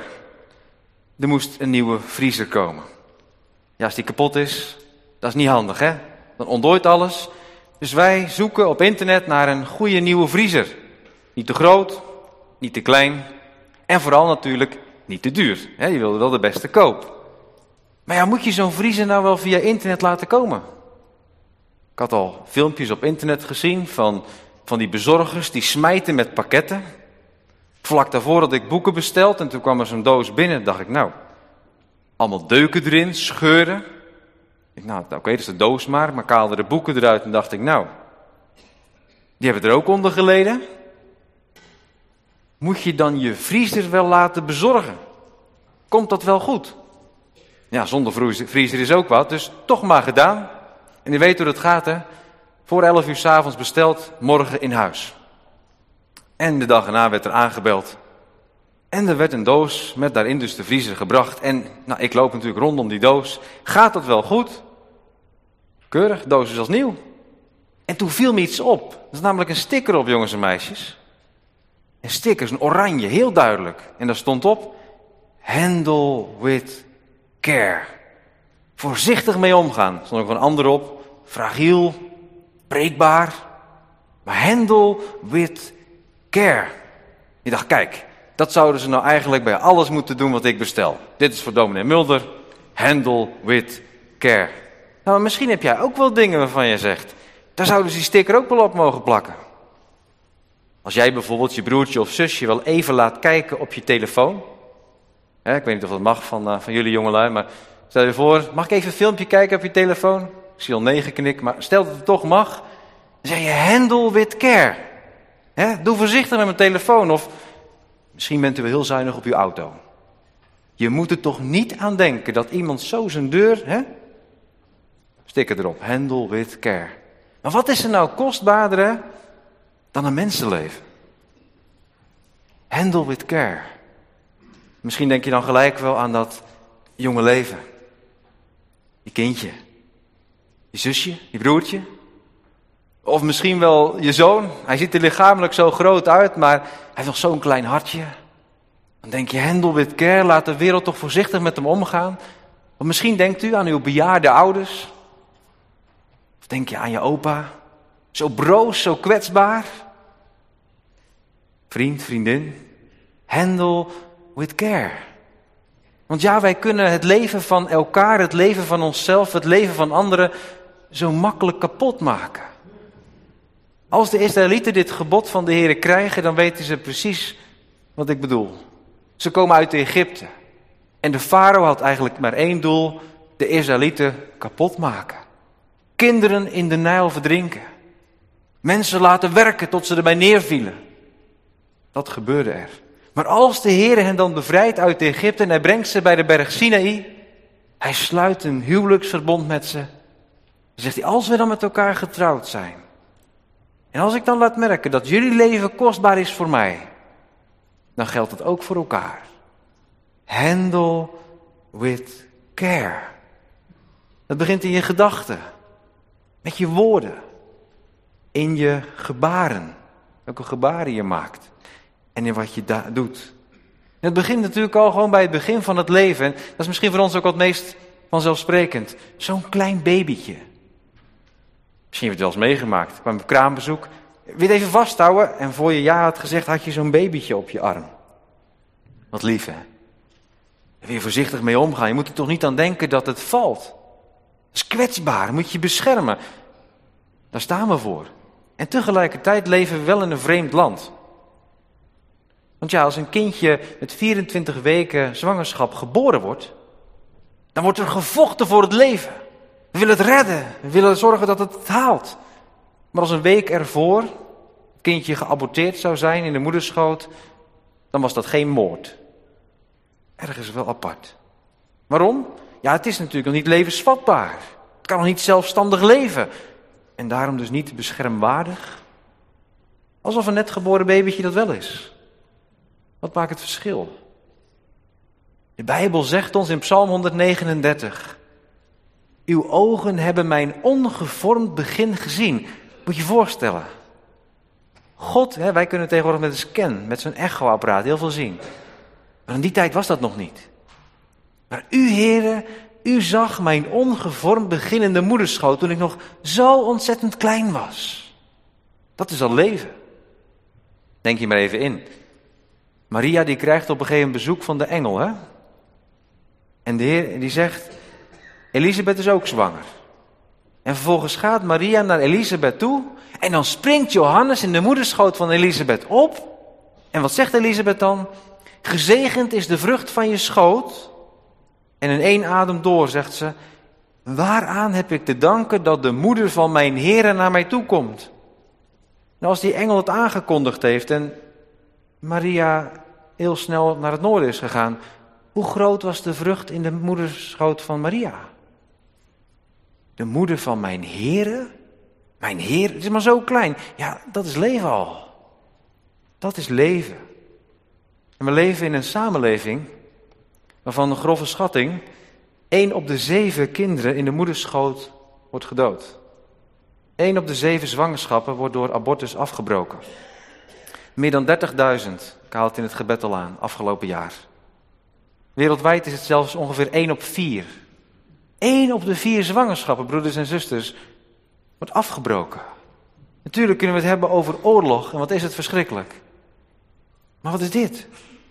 Er moest een nieuwe vriezer komen. Ja, als die kapot is, dat is niet handig, hè? Dan ontdooit alles. Dus wij zoeken op internet naar een goede nieuwe vriezer. Niet te groot, niet te klein en vooral natuurlijk niet te duur. Je wilde wel de beste koop. Maar ja, moet je zo'n vriezer nou wel via internet laten komen? Ik had al filmpjes op internet gezien van die bezorgers die smijten met pakketten. Vlak daarvoor had ik boeken besteld en toen kwam er zo'n doos binnen. Dacht ik, nou, allemaal deuken erin, scheuren. Ik dacht, nou, oké, dat is de doos maar ik haalde de boeken eruit en dacht ik, nou, die hebben er ook onder geleden. Moet je dan je vriezer wel laten bezorgen? Komt dat wel goed? Ja, zonder vriezer is ook wat, dus toch maar gedaan. En je weet hoe het gaat, hè? Voor 11 uur 's avonds besteld, morgen in huis. En de dag erna werd er aangebeld. En er werd een doos met daarin dus de vriezer gebracht. En nou, ik loop natuurlijk rondom die doos. Gaat dat wel goed? Keurig, de doos is als nieuw. En toen viel me iets op. Er is namelijk een sticker op, jongens en meisjes. Een sticker, een oranje, heel duidelijk. En daar stond op, handle with care. Voorzichtig mee omgaan. Er stond ook een ander op, fragiel, breekbaar. Maar handle with care. Je dacht, kijk, dat zouden ze nou eigenlijk bij alles moeten doen wat ik bestel. Dit is voor dominee Mulder, handle with care. Nou, maar misschien heb jij ook wel dingen waarvan je zegt, daar zouden ze die sticker ook wel op mogen plakken. Als jij bijvoorbeeld je broertje of zusje wel even laat kijken op je telefoon. Ik weet niet of dat mag van jullie jongelui, maar stel je voor, mag ik even een filmpje kijken op je telefoon? Ik zie al 9 knikken, maar stel dat het toch mag. Dan zeg je handle with care. Doe voorzichtig met mijn telefoon. Of misschien bent u wel heel zuinig op uw auto. Je moet er toch niet aan denken dat iemand zo zijn deur, sticker erop, handle with care. Maar wat is er nou kostbaarder dan een mensenleven? Handle with care. Misschien denk je dan gelijk wel aan dat jonge leven. Je kindje. Je zusje, je broertje. Of misschien wel je zoon. Hij ziet er lichamelijk zo groot uit, maar hij heeft nog zo'n klein hartje. Dan denk je, handle with care, laat de wereld toch voorzichtig met hem omgaan. Of misschien denkt u aan uw bejaarde ouders. Of denk je aan je opa. Zo broos, zo kwetsbaar. Vriend, vriendin. Handle with care. Want ja, wij kunnen het leven van elkaar, het leven van onszelf, het leven van anderen zo makkelijk kapot maken. Als de Israëlieten dit gebod van de Heere krijgen, dan weten ze precies wat ik bedoel. Ze komen uit Egypte. En de farao had eigenlijk maar één doel, de Israëlieten kapot maken. Kinderen in de Nijl verdrinken. Mensen laten werken tot ze erbij neervielen. Dat gebeurde er. Maar als de Heere hen dan bevrijdt uit Egypte en hij brengt ze bij de berg Sinaï, hij sluit een huwelijksverbond met ze. Dan zegt hij, als we dan met elkaar getrouwd zijn, en als ik dan laat merken dat jullie leven kostbaar is voor mij, dan geldt het ook voor elkaar. Handle with care. Dat begint in je gedachten, met je woorden, in je gebaren, welke gebaren je maakt en in wat je doet. En het begint natuurlijk al gewoon bij het begin van het leven. En dat is misschien voor ons ook het meest vanzelfsprekend. Zo'n klein babytje. Misschien heb je het wel eens meegemaakt. Ik kwam op kraambezoek. Wil je het even vasthouden? En voor je ja had gezegd, had je zo'n babytje op je arm. Wat lief, hè? En weer voorzichtig mee omgaan. Je moet er toch niet aan denken dat het valt. Dat is kwetsbaar, moet je beschermen. Daar staan we voor. En tegelijkertijd leven we wel in een vreemd land. Want ja, als een kindje met 24 weken zwangerschap geboren wordt, dan wordt er gevochten voor het leven. We willen het redden, we willen zorgen dat het haalt. Maar als een week ervoor het kindje geaborteerd zou zijn in de moederschoot, dan was dat geen moord. Ergens wel apart. Waarom? Ja, het is natuurlijk nog niet levensvatbaar. Het kan nog niet zelfstandig leven. En daarom dus niet beschermwaardig. Alsof een net geboren babytje dat wel is. Wat maakt het verschil? De Bijbel zegt ons in Psalm 139. Uw ogen hebben mijn ongevormd begin gezien. Moet je je voorstellen. God, wij kunnen tegenwoordig met een scan, met zo'n echoapparaat heel veel zien. Maar in die tijd was dat nog niet. Maar u, Heere, u zag mijn ongevormd begin in de moederschoot toen ik nog zo ontzettend klein was. Dat is al leven. Denk je maar even in. Maria die krijgt op een gegeven moment bezoek van de engel, hè? En de Heer die zegt, Elisabeth is ook zwanger. En vervolgens gaat Maria naar Elisabeth toe en dan springt Johannes in de moederschoot van Elisabeth op. En wat zegt Elisabeth dan? Gezegend is de vrucht van je schoot. En in één adem door zegt ze, waaraan heb ik te danken dat de moeder van mijn Heere naar mij toe komt? Nou, als die engel het aangekondigd heeft en Maria heel snel naar het noorden is gegaan, hoe groot was de vrucht in de moederschoot van Maria? De moeder van mijn Heere? Mijn Heer, het is maar zo klein. Ja, dat is leven al. Dat is leven. En we leven in een samenleving waarvan een grove schatting 1 op de 7 kinderen in de moederschoot wordt gedood. 1 op de 7 zwangerschappen wordt door abortus afgebroken. Meer dan 30.000, ik haal het in het gebed al aan, afgelopen jaar. Wereldwijd is het zelfs ongeveer 1 op 4. 1 op de 4 zwangerschappen, broeders en zusters, wordt afgebroken. Natuurlijk kunnen we het hebben over oorlog en wat is het verschrikkelijk. Maar wat is dit?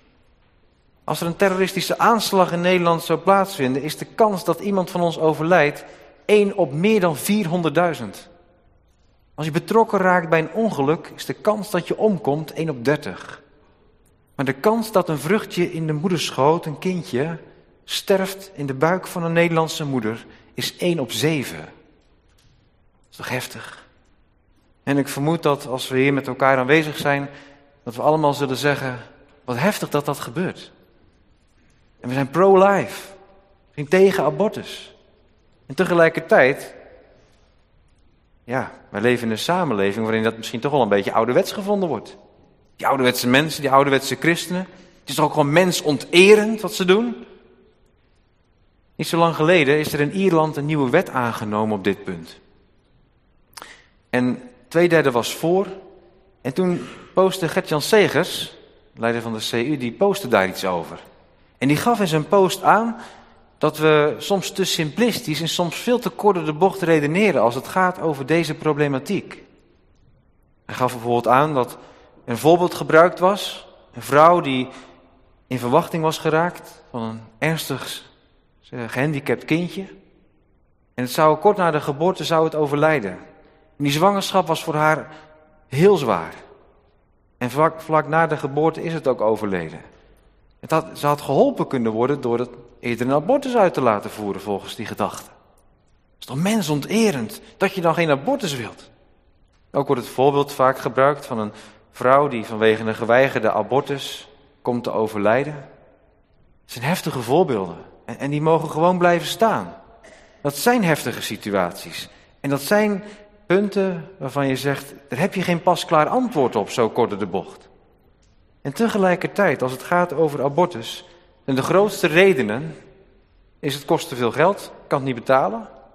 Als er een terroristische aanslag in Nederland zou plaatsvinden, is de kans dat iemand van ons overlijdt 1 op meer dan 400.000. Als je betrokken raakt bij een ongeluk, is de kans dat je omkomt 1 op 30. Maar de kans dat een vruchtje in de moederschoot, een kindje, sterft in de buik van een Nederlandse moeder, is 1 op 7. Dat is toch heftig? En ik vermoed dat als we hier met elkaar aanwezig zijn, dat we allemaal zullen zeggen, wat heftig dat dat gebeurt. En we zijn pro-life, we zijn tegen abortus. En tegelijkertijd, ja, wij leven in een samenleving waarin dat misschien toch wel een beetje ouderwets gevonden wordt. Die ouderwetse mensen, die ouderwetse christenen. Het is toch ook gewoon mensonterend wat ze doen. Niet zo lang geleden is er in Ierland een nieuwe wet aangenomen op dit punt. En 2/3 was voor. En toen postte Gert-Jan Segers, leider van de CU, die postte daar iets over. En die gaf in zijn post aan dat we soms te simplistisch en soms veel te kort door de bocht redeneren als het gaat over deze problematiek. Hij gaf bijvoorbeeld aan dat een voorbeeld gebruikt was. Een vrouw die in verwachting was geraakt van een ernstig gehandicapt kindje. En het zou kort na de geboorte zou het overlijden. En die zwangerschap was voor haar heel zwaar. En vlak na de geboorte is het ook overleden. Ze had geholpen kunnen worden door het eerder een abortus uit te laten voeren volgens die gedachte. Het is toch mensonterend dat je dan geen abortus wilt? Ook wordt het voorbeeld vaak gebruikt van een vrouw die vanwege een geweigerde abortus komt te overlijden. Het zijn heftige voorbeelden en die mogen gewoon blijven staan. Dat zijn heftige situaties. En dat zijn punten waarvan je zegt, daar heb je geen pasklaar antwoord op, zo kort door de bocht. En tegelijkertijd, als het gaat over abortus, en de grootste redenen is het kost te veel geld, kan het niet betalen.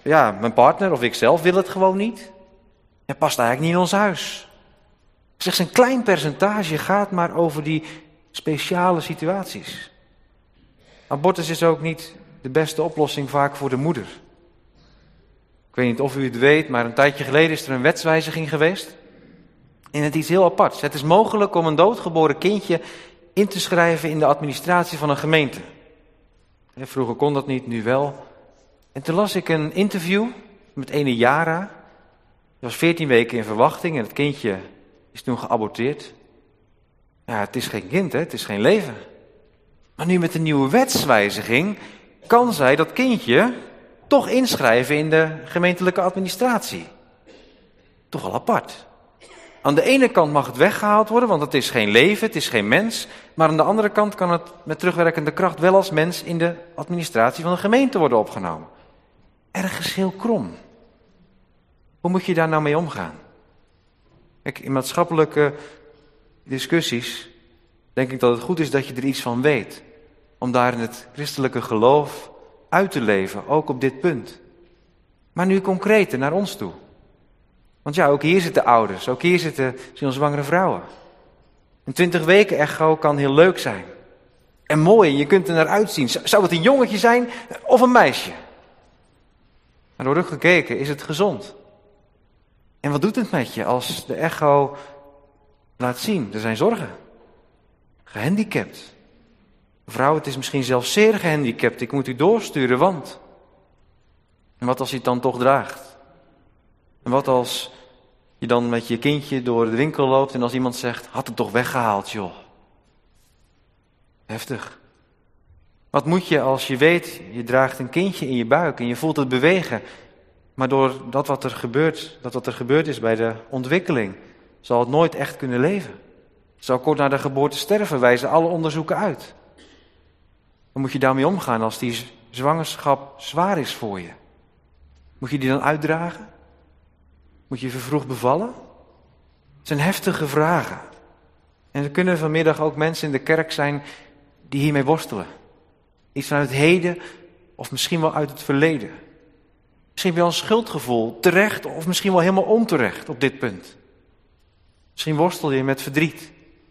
ja, mijn partner of ik zelf wil het gewoon niet. Het past eigenlijk niet in ons huis. Slechts een klein percentage gaat maar over die speciale situaties. Abortus is ook niet de beste oplossing vaak voor de moeder. Ik weet niet of u het weet, maar een tijdje geleden is er een wetswijziging geweest. En het is heel apart. Het is mogelijk om een doodgeboren kindje in te schrijven in de administratie van een gemeente. Vroeger kon dat niet, nu wel. En toen las ik een interview met ene Jara. Die was 14 weken in verwachting en het kindje is toen geaborteerd. Ja, het is geen kind, hè? Het is geen leven. Maar nu met de nieuwe wetswijziging kan zij dat kindje toch inschrijven in de gemeentelijke administratie. Toch wel apart. Aan de ene kant mag het weggehaald worden, want het is geen leven, het is geen mens. Maar aan de andere kant kan het met terugwerkende kracht wel als mens in de administratie van de gemeente worden opgenomen. Ergens heel krom. Hoe moet je daar nou mee omgaan? Kijk, in maatschappelijke discussies denk ik dat het goed is dat je er iets van weet. Om daar in het christelijke geloof uit te leven, ook op dit punt. Maar nu concreter naar ons toe. Want ja, ook hier zitten ouders, ook hier zitten zwangere vrouwen. Een 20 weken echo kan heel leuk zijn. En mooi, en je kunt er naar uitzien. Zou het een jongetje zijn of een meisje? Maar door gekeken is het gezond. En wat doet het met je als de echo laat zien? Er zijn zorgen. Gehandicapt. Vrouw, het is misschien zelfs zeer gehandicapt. Ik moet u doorsturen, want... En wat als je het dan toch draagt? En wat als je dan met je kindje door de winkel loopt en als iemand zegt, had het toch weggehaald, joh. Heftig. Wat moet je als je weet, je draagt een kindje in je buik en je voelt het bewegen. Maar door dat wat er gebeurd is bij de ontwikkeling, zal het nooit echt kunnen leven. Het zal kort na de geboorte sterven, wijzen alle onderzoeken uit. Hoe moet je daarmee omgaan als die zwangerschap zwaar is voor je? Moet je die dan uitdragen? Moet je vervroegd bevallen? Het zijn heftige vragen. En er kunnen vanmiddag ook mensen in de kerk zijn die hiermee worstelen. Iets vanuit het heden of misschien wel uit het verleden. Misschien wel een schuldgevoel, terecht of misschien wel helemaal onterecht op dit punt. Misschien worstel je met verdriet.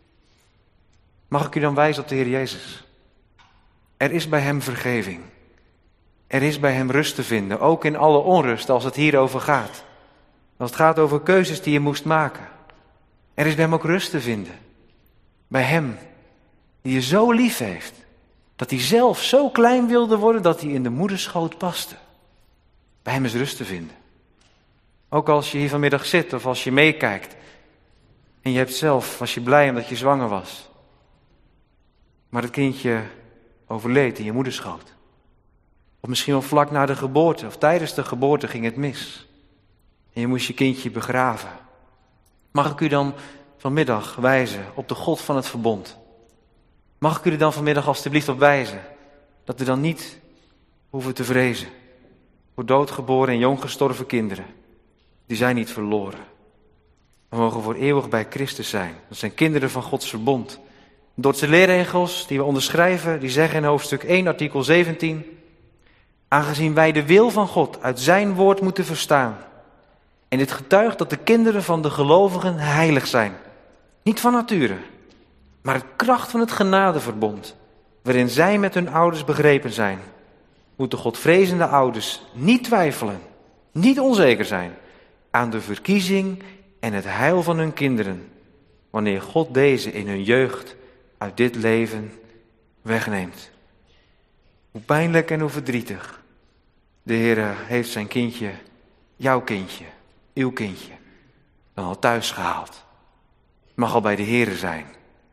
Mag ik u dan wijzen op de Heer Jezus? Er is bij hem vergeving. Er is bij hem rust te vinden, ook in alle onrust als het hierover gaat. Als het gaat over keuzes die je moest maken. Er is bij hem ook rust te vinden. Bij hem, die je zo lief heeft, dat hij zelf zo klein wilde worden dat hij in de moederschoot paste. Bij hem is rust te vinden. Ook als je hier vanmiddag zit of als je meekijkt. En je hebt zelf, was je blij omdat je zwanger was. Maar het kindje overleed in je moederschoot. Of misschien wel vlak na de geboorte of tijdens de geboorte ging het mis. En je moest je kindje begraven. Mag ik u dan vanmiddag wijzen op de God van het verbond? Mag ik u er dan vanmiddag alstublieft op wijzen dat we dan niet hoeven te vrezen voor doodgeboren en jong gestorven kinderen? Die zijn niet verloren. We mogen voor eeuwig bij Christus zijn. Dat zijn kinderen van Gods verbond. De Dordtse leerregels die we onderschrijven, die zeggen in hoofdstuk 1, artikel 17... Aangezien wij de wil van God uit zijn woord moeten verstaan. En dit getuigt dat de kinderen van de gelovigen heilig zijn. Niet van nature, maar het kracht van het genadeverbond, waarin zij met hun ouders begrepen zijn. Moeten godvrezende ouders niet twijfelen, niet onzeker zijn aan de verkiezing en het heil van hun kinderen, wanneer God deze in hun jeugd uit dit leven wegneemt. Hoe pijnlijk en hoe verdrietig. De Heer heeft zijn kindje, jouw kindje, uw kindje, dan al thuis gehaald. Mag al bij de Heer zijn.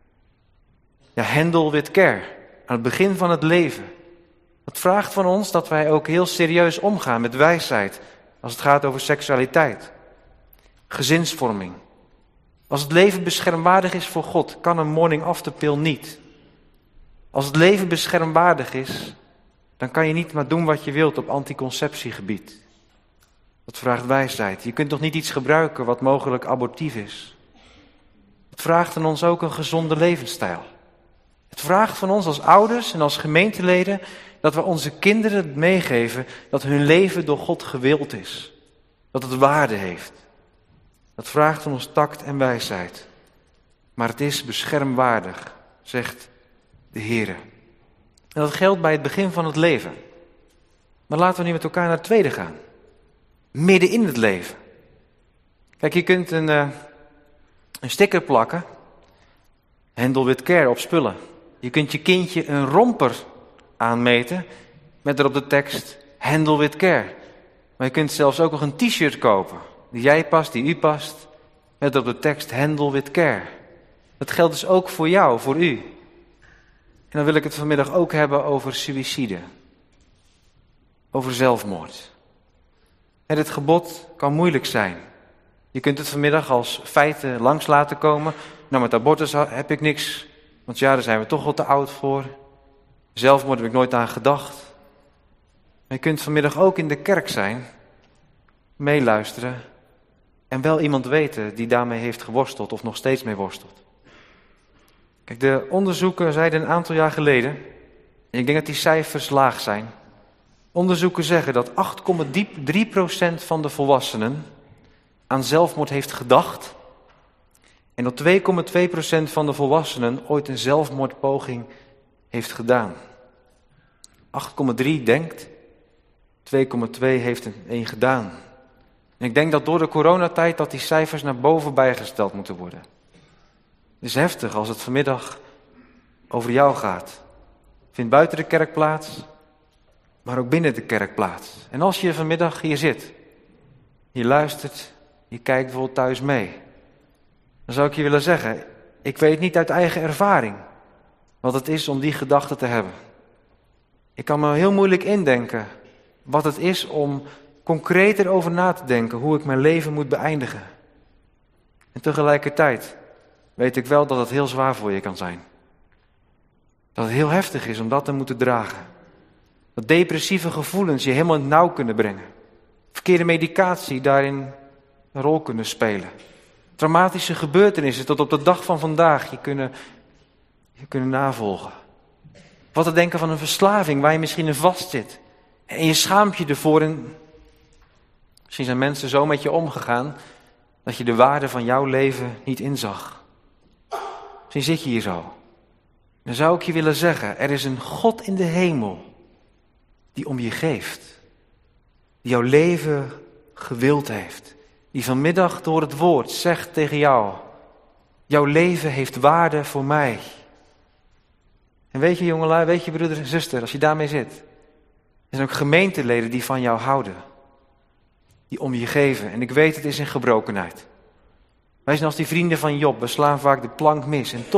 Ja, Hendel Witker, aan het begin van het leven. Dat vraagt van ons dat wij ook heel serieus omgaan met wijsheid als het gaat over seksualiteit. Gezinsvorming. Als het leven beschermwaardig is voor God, kan een morning after pill niet. Als het leven beschermwaardig is, dan kan je niet maar doen wat je wilt op anticonceptiegebied. Dat vraagt wijsheid. Je kunt toch niet iets gebruiken wat mogelijk abortief is. Het vraagt van ons ook een gezonde levensstijl. Het vraagt van ons als ouders en als gemeenteleden dat we onze kinderen meegeven dat hun leven door God gewild is. Dat het waarde heeft. Dat vraagt van ons tact en wijsheid. Maar het is beschermwaardig, zegt de Heere. En dat geldt bij het begin van het leven. Maar laten we nu met elkaar naar het tweede gaan. Midden in het leven. Kijk, je kunt een sticker plakken. Handle with care op spullen. Je kunt je kindje een romper aanmeten met erop de tekst Handle with care. Maar je kunt zelfs ook nog een t-shirt kopen. Die jij past, die u past. Met erop de tekst Handle with care. Dat geldt dus ook voor jou, voor u. En dan wil ik het vanmiddag ook hebben over suïcide. Over zelfmoord. En het gebod kan moeilijk zijn. Je kunt het vanmiddag als feiten langs laten komen. Nou, met abortus heb ik niks. Want ja, daar zijn we toch wel te oud voor. Zelfmoord heb ik nooit aan gedacht. Maar je kunt vanmiddag ook in de kerk zijn. Meeluisteren. En wel iemand weten die daarmee heeft geworsteld of nog steeds mee worstelt. Kijk, de onderzoeken zeiden een aantal jaar geleden. En ik denk dat die cijfers laag zijn. Onderzoeken zeggen dat 8,3% van de volwassenen aan zelfmoord heeft gedacht. En dat 2,2% van de volwassenen ooit een zelfmoordpoging heeft gedaan. 8,3 denkt, 2,2 heeft een gedaan. En ik denk dat door de coronatijd dat die cijfers naar boven bijgesteld moeten worden. Het is heftig als het vanmiddag over jou gaat. Vindt buiten de kerk plaats, maar ook binnen de kerk plaats. En als je vanmiddag hier zit, je luistert, je kijkt bijvoorbeeld thuis mee. Dan zou ik je willen zeggen, ik weet niet uit eigen ervaring wat het is om die gedachte te hebben. Ik kan me heel moeilijk indenken wat het is om concreter over na te denken hoe ik mijn leven moet beëindigen. En tegelijkertijd weet ik wel dat het heel zwaar voor je kan zijn. Dat het heel heftig is om dat te moeten dragen. Dat depressieve gevoelens je helemaal in het nauw kunnen brengen. Verkeerde medicatie daarin een rol kunnen spelen. Traumatische gebeurtenissen tot op de dag van vandaag je kunnen navolgen. Wat te denken van een verslaving waar je misschien in vast zit. En je schaamt je ervoor. En misschien zijn mensen zo met je omgegaan dat je de waarde van jouw leven niet inzag. Misschien zit je hier zo. Dan zou ik je willen zeggen, er is een God in de hemel die om je geeft. Die jouw leven gewild heeft. Die vanmiddag door het woord zegt tegen jou, jouw leven heeft waarde voor mij. En weet je jongelui, weet je broeder en zuster, als je daarmee zit. Er zijn ook gemeenteleden die van jou houden. Die om je geven. En ik weet het is in gebrokenheid. Wij zijn als die vrienden van Job, we slaan vaak de plank mis. En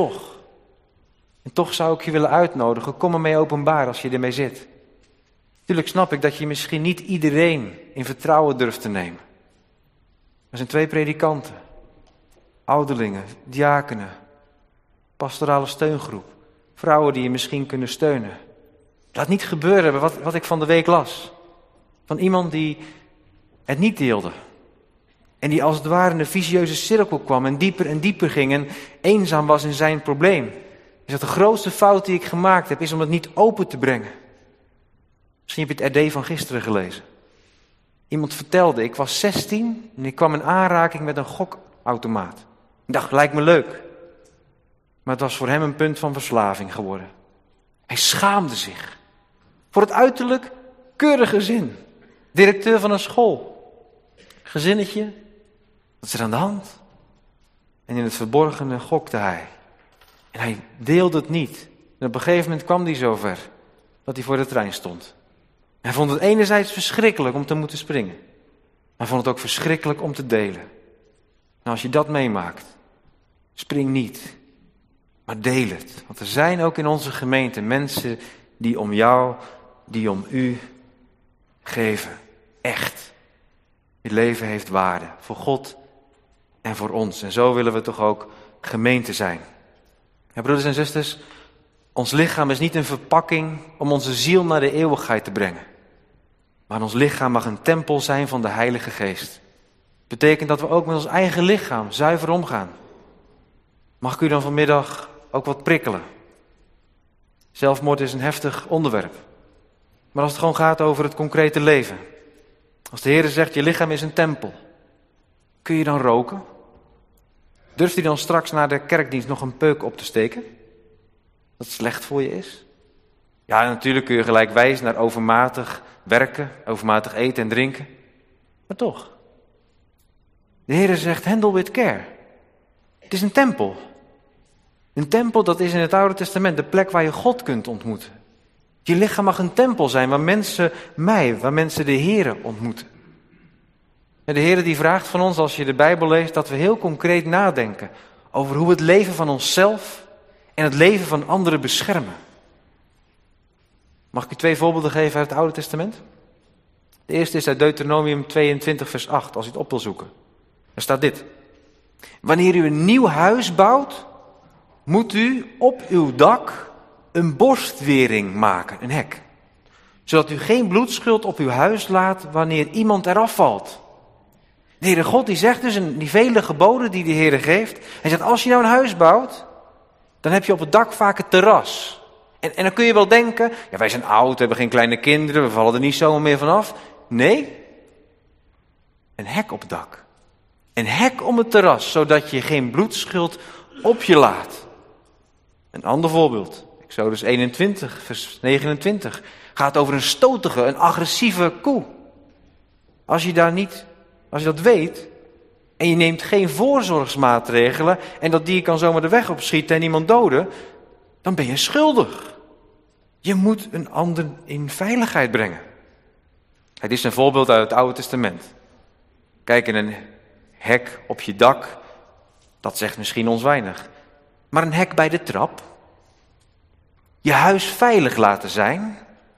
toch zou ik je willen uitnodigen, kom ermee openbaar als je ermee zit. Tuurlijk snap ik dat je misschien niet iedereen in vertrouwen durft te nemen. Er zijn 2 predikanten, ouderlingen, diakenen, pastorale steungroep, vrouwen die je misschien kunnen steunen. Laat niet gebeuren wat ik van de week las. Van iemand die het niet deelde. En die als het ware in een vicieuze cirkel kwam en dieper ging en eenzaam was in zijn probleem. Hij zegt, de grootste fout die ik gemaakt heb is om het niet open te brengen. Misschien heb je het RD van gisteren gelezen. Iemand vertelde, ik was 16 en ik kwam in aanraking met een gokautomaat. Ik dacht, lijkt me leuk. Maar het was voor hem een punt van verslaving geworden. Hij schaamde zich. Voor het uiterlijk keurig gezin. Directeur van een school. Gezinnetje. Wat is er aan de hand? En in het verborgene gokte hij. En hij deelde het niet. En op een gegeven moment kwam hij zover dat hij voor de trein stond. Hij vond het enerzijds verschrikkelijk om te moeten springen. Hij vond het ook verschrikkelijk om te delen. Nou, als je dat meemaakt, spring niet, maar deel het. Want er zijn ook in onze gemeente mensen die om jou, die om u geven. Echt. Je leven heeft waarde voor God en voor ons. En zo willen we toch ook gemeente zijn. Ja, broeders en zusters, ons lichaam is niet een verpakking om onze ziel naar de eeuwigheid te brengen. Maar ons lichaam mag een tempel zijn van de Heilige Geest. Dat betekent dat we ook met ons eigen lichaam zuiver omgaan. Mag ik u dan vanmiddag ook wat prikkelen? Zelfmoord is een heftig onderwerp. Maar als het gewoon gaat over het concrete leven. Als de Heer zegt, je lichaam is een tempel. Kun je dan roken? Durft u dan straks na de kerkdienst nog een peuk op te steken? Dat slecht voor je is? Ja, natuurlijk kun je gelijk wijzen naar overmatig werken, overmatig eten en drinken. Maar toch. De Heer zegt, handle with care. Het is een tempel. Een tempel, dat is in het Oude Testament de plek waar je God kunt ontmoeten. Je lichaam mag een tempel zijn waar mensen de Heer ontmoeten. En de Heer die vraagt van ons, als je de Bijbel leest, dat we heel concreet nadenken over hoe we het leven van onszelf en het leven van anderen beschermen. Mag ik u 2 voorbeelden geven uit het Oude Testament? De eerste is uit Deuteronomium 22 vers 8, als u het op wil zoeken. Er staat dit. Wanneer u een nieuw huis bouwt, moet u op uw dak een borstwering maken, een hek. Zodat u geen bloedschuld op uw huis laat wanneer iemand eraf valt. De Heere God die zegt dus in die vele geboden die de Heere geeft. Hij zegt, als je nou een huis bouwt, dan heb je op het dak vaak het terras. En dan kun je wel denken, ja, wij zijn oud, we hebben geen kleine kinderen, we vallen er niet zomaar meer vanaf. Nee, een hek op het dak. Een hek om het terras, zodat je geen bloedschuld op je laat. Een ander voorbeeld, Exodus 21, vers 29, gaat over een stotige, een agressieve koe. Als je dat weet en je neemt geen voorzorgsmaatregelen en dat dier kan zomaar de weg opschieten en iemand doden, dan ben je schuldig. Je moet een ander in veiligheid brengen. Het is een voorbeeld uit het Oude Testament. Kijk, in een hek op je dak, dat zegt misschien ons weinig. Maar een hek bij de trap, je huis veilig laten zijn,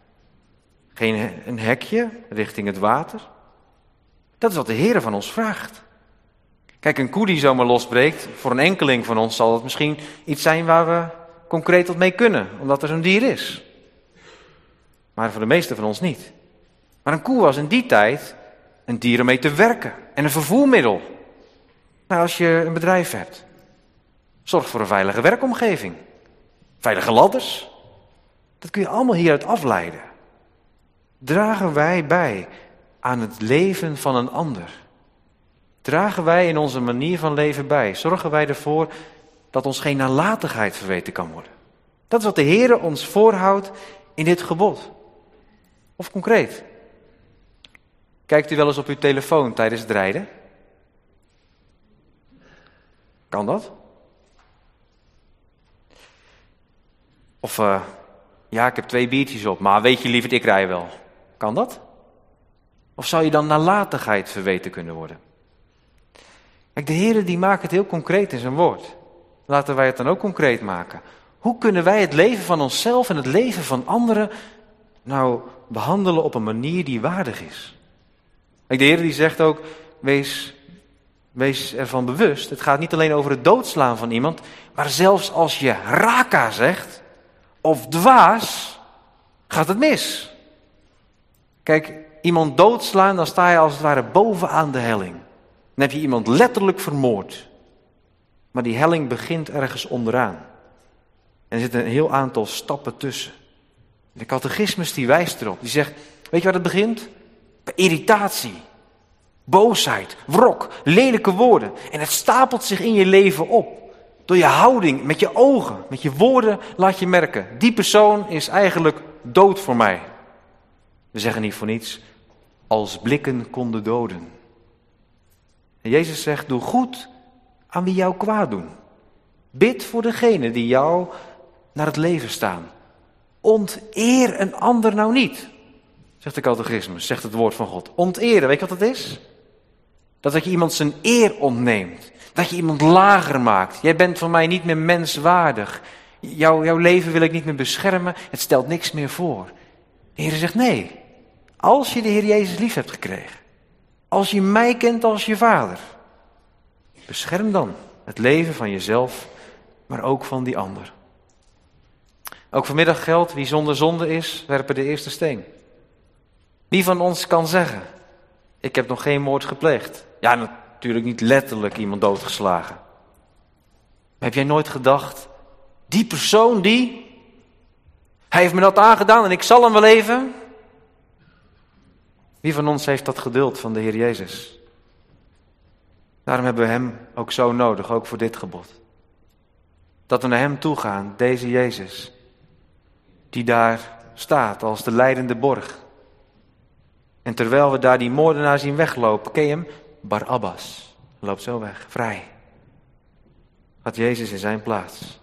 geen een hekje richting het water. Dat is wat de Heer van ons vraagt. Kijk, een koe die zomaar losbreekt, voor een enkeling van ons zal het misschien iets zijn waar we concreet wat mee kunnen, omdat er zo'n dier is. Maar voor de meeste van ons niet. Maar een koe was in die tijd een dier om mee te werken en een vervoermiddel. Nou, als je een bedrijf hebt, zorg voor een veilige werkomgeving. Veilige ladders. Dat kun je allemaal hieruit afleiden. Dragen wij bij aan het leven van een ander? Dragen wij in onze manier van leven bij? Zorgen wij ervoor dat ons geen nalatigheid verweten kan worden? Dat is wat de Heer ons voorhoudt in dit gebod. Of concreet. Kijkt u wel eens op uw telefoon tijdens het rijden? Kan dat? Of, ja, ik heb 2 biertjes op, maar weet je lieverd, ik rij wel. Kan dat? Of zou je dan nalatigheid verweten kunnen worden? Kijk, de Heer die maakt het heel concreet in zijn woord. Laten wij het dan ook concreet maken. Hoe kunnen wij het leven van onszelf en het leven van anderen nou behandelen op een manier die waardig is? Kijk, de Heer die zegt ook, wees ervan bewust. Het gaat niet alleen over het doodslaan van iemand, maar zelfs als je raka zegt of dwaas, gaat het mis. Kijk, iemand doodslaan, dan sta je als het ware bovenaan de helling. Dan heb je iemand letterlijk vermoord. Maar die helling begint ergens onderaan. En er zitten een heel aantal stappen tussen. De catechismus die wijst erop. Die zegt, weet je waar het begint? Bij irritatie, boosheid, wrok, lelijke woorden. En het stapelt zich in je leven op. Door je houding, met je ogen, met je woorden laat je merken. Die persoon is eigenlijk dood voor mij. We zeggen niet voor niets, als blikken konden doden. En Jezus zegt, doe goed aan wie jou kwaad doen. Bid voor degene die jou naar het leven staan. Onteer een ander nou niet, zegt de catechismus, zegt het woord van God. Onteren, weet je wat dat is? Dat je iemand zijn eer ontneemt. Dat je iemand lager maakt. Jij bent van mij niet meer menswaardig. Jouw leven wil ik niet meer beschermen. Het stelt niks meer voor. De Heer zegt nee. Als je de Heer Jezus lief hebt gekregen. Als je mij kent als je vader. Bescherm dan het leven van jezelf, maar ook van die ander. Ook vanmiddag geldt, wie zonder zonde is, werpen de eerste steen. Wie van ons kan zeggen, ik heb nog geen moord gepleegd. Ja, natuurlijk niet letterlijk iemand doodgeslagen. Maar heb jij nooit gedacht, die persoon die Hij heeft me dat aangedaan en ik zal hem wel even. Wie van ons heeft dat geduld van de Heer Jezus? Daarom hebben we hem ook zo nodig, ook voor dit gebod. Dat we naar hem toe gaan, deze Jezus, die daar staat als de leidende borg. En terwijl we daar die moordenaar zien weglopen, ken je hem? Barabbas loopt zo weg, vrij. Gaat Jezus in zijn plaats.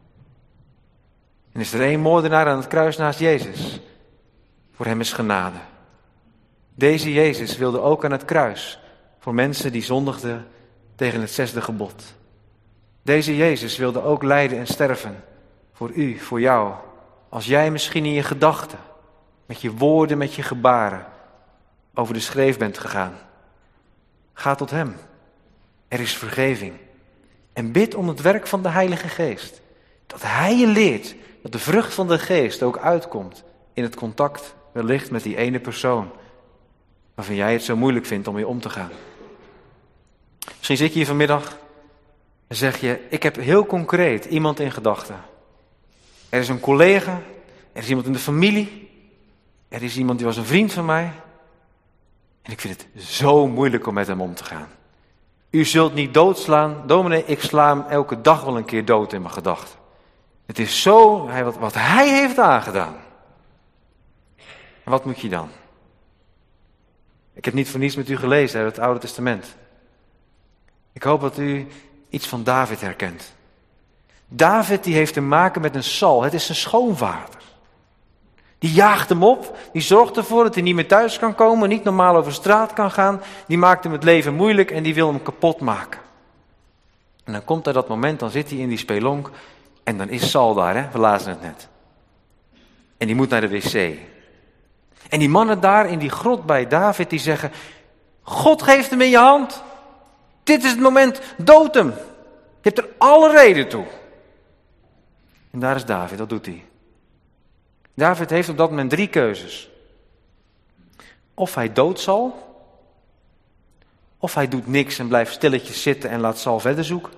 En is er één moordenaar aan het kruis naast Jezus? Voor hem is genade. Deze Jezus wilde ook aan het kruis voor mensen die zondigden tegen het 6e gebod. Deze Jezus wilde ook lijden en sterven voor u, voor jou. Als jij misschien in je gedachten, met je woorden, met je gebaren over de schreef bent gegaan. Ga tot hem. Er is vergeving. En bid om het werk van de Heilige Geest. Dat hij je leert dat de vrucht van de Geest ook uitkomt in het contact wellicht met die ene persoon waarvan jij het zo moeilijk vindt om mee om te gaan. Misschien zit je hier vanmiddag en zeg je, ik heb heel concreet iemand in gedachten. Er is een collega, er is iemand in de familie, er is iemand die was een vriend van mij. En ik vind het zo moeilijk om met hem om te gaan. U zult niet doodslaan, dominee, ik sla hem elke dag wel een keer dood in mijn gedachten. Het is zo, wat hij heeft aangedaan. En wat moet je dan? Ik heb niet voor niets met u gelezen uit het Oude Testament. Ik hoop dat u iets van David herkent. David die heeft te maken met een Saul, het is zijn schoonvader. Die jaagt hem op, die zorgt ervoor dat hij niet meer thuis kan komen, niet normaal over straat kan gaan. Die maakt hem het leven moeilijk en die wil hem kapot maken. En dan komt er dat moment, dan zit hij in die spelonk en dan is Saul daar, hè? We lazen het net. En die moet naar de wc. En die mannen daar in die grot bij David, die zeggen, God geeft hem in je hand. Dit is het moment, dood hem. Je hebt er alle reden toe. En daar is David, dat doet hij. David heeft op dat moment 3 keuzes. Of hij dood zal, of hij doet niks en blijft stilletjes zitten en laat Saul verder zoeken.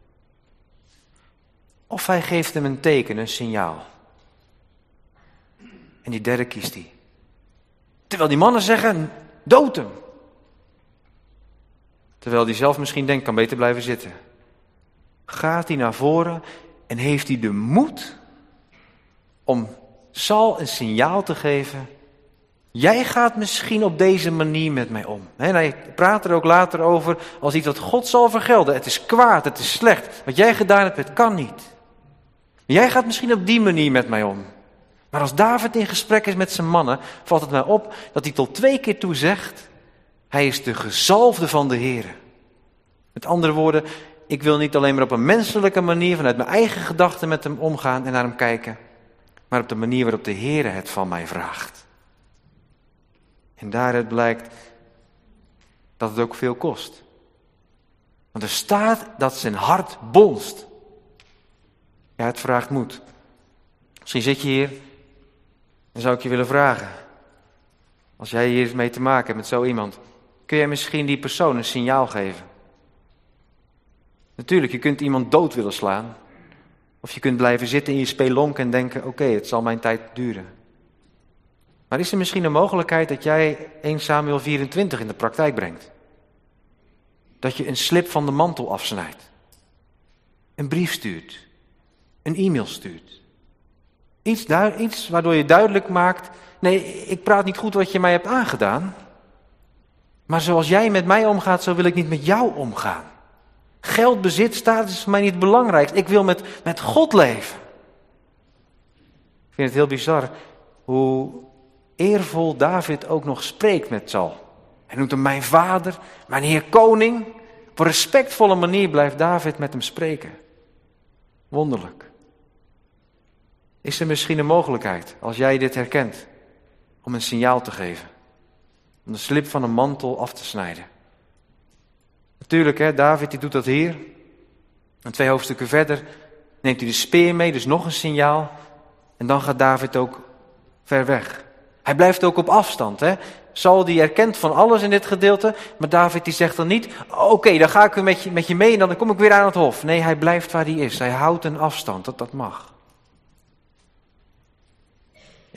Of hij geeft hem een teken, een signaal. En die derde kiest hij. Terwijl die mannen zeggen, dood hem. Terwijl hij zelf misschien denkt, kan beter blijven zitten. Gaat hij naar voren en heeft hij de moed om Saul een signaal te geven. Jij gaat misschien op deze manier met mij om. En hij praat er ook later over als iets dat God zal vergelden. Het is kwaad, het is slecht. Wat jij gedaan hebt, het kan niet. Jij gaat misschien op die manier met mij om. Maar als David in gesprek is met zijn mannen, valt het mij op dat hij tot 2 keer toe zegt, hij is de gezalfde van de Heere. Met andere woorden, ik wil niet alleen maar op een menselijke manier vanuit mijn eigen gedachten met hem omgaan en naar hem kijken, maar op de manier waarop de Heere het van mij vraagt. En daaruit blijkt dat het ook veel kost. Want er staat dat zijn hart bonst. Ja, het vraagt moed. Misschien zit je hier en zou ik je willen vragen. Als jij hier mee te maken hebt met zo iemand, kun jij misschien die persoon een signaal geven? Natuurlijk, je kunt iemand dood willen slaan. Of je kunt blijven zitten in je spelonk en denken, oké, het zal mijn tijd duren. Maar is er misschien een mogelijkheid dat jij 1 Samuel 24 in de praktijk brengt? Dat je een slip van de mantel afsnijdt. Een brief stuurt. Een e-mail stuurt. Iets waardoor je duidelijk maakt, nee, ik praat niet goed wat je mij hebt aangedaan. Maar zoals jij met mij omgaat, zo wil ik niet met jou omgaan. Geld, bezit, status is voor mij niet het belangrijkste. Ik wil met God leven. Ik vind het heel bizar hoe eervol David ook nog spreekt met Saul. Hij noemt hem mijn vader, mijn heer koning. Op een respectvolle manier blijft David met hem spreken. Wonderlijk. Is er misschien een mogelijkheid, als jij dit herkent, om een signaal te geven? Om de slip van een mantel af te snijden. Natuurlijk, hè, David die doet dat hier. En 2 hoofdstukken verder neemt hij de speer mee, dus nog een signaal. En dan gaat David ook ver weg. Hij blijft ook op afstand. Hè. Saul die herkent van alles in dit gedeelte, maar David die zegt dan niet, oké, dan ga ik weer met je mee en dan kom ik weer aan het hof. Nee, hij blijft waar hij is. Hij houdt een afstand, dat mag.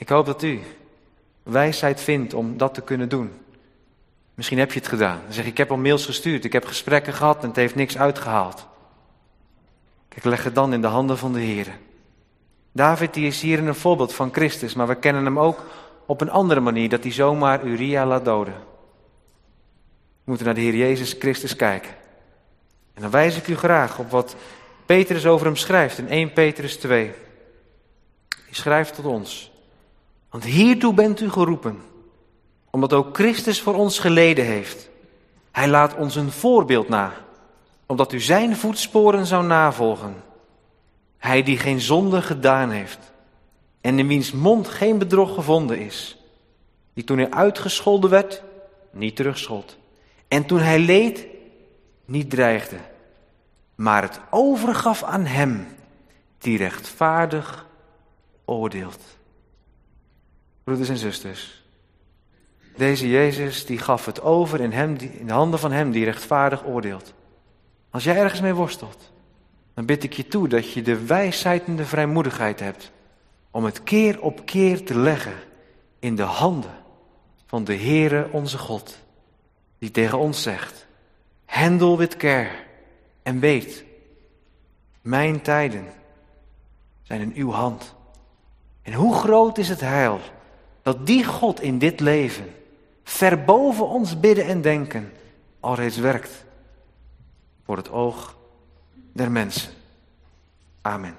Ik hoop dat u wijsheid vindt om dat te kunnen doen. Misschien heb je het gedaan. Dan zeg je, ik heb al mails gestuurd, ik heb gesprekken gehad en het heeft niks uitgehaald. Kijk, leg het dan in de handen van de Heer. David die is hier een voorbeeld van Christus, maar we kennen hem ook op een andere manier, dat hij zomaar Uria laat doden. We moeten naar de Heer Jezus Christus kijken. En dan wijs ik u graag op wat Petrus over hem schrijft in 1 Petrus 2. Hij schrijft tot ons. Want hiertoe bent u geroepen, omdat ook Christus voor ons geleden heeft. Hij laat ons een voorbeeld na, omdat u zijn voetsporen zou navolgen. Hij die geen zonde gedaan heeft en in wiens mond geen bedrog gevonden is. Die toen hij uitgescholden werd, niet terugschold. En toen hij leed, niet dreigde. Maar het overgaf aan hem die rechtvaardig oordeelt. Broeders en zusters, deze Jezus die gaf het over in de handen van hem die rechtvaardig oordeelt. Als jij ergens mee worstelt, dan bid ik je toe dat je de wijsheid en de vrijmoedigheid hebt om het keer op keer te leggen in de handen van de Heere onze God, die tegen ons zegt, handle with care en weet, mijn tijden zijn in uw hand. En hoe groot is het heil dat die God in dit leven, ver boven ons bidden en denken, al reeds werkt voor het oog der mensen. Amen.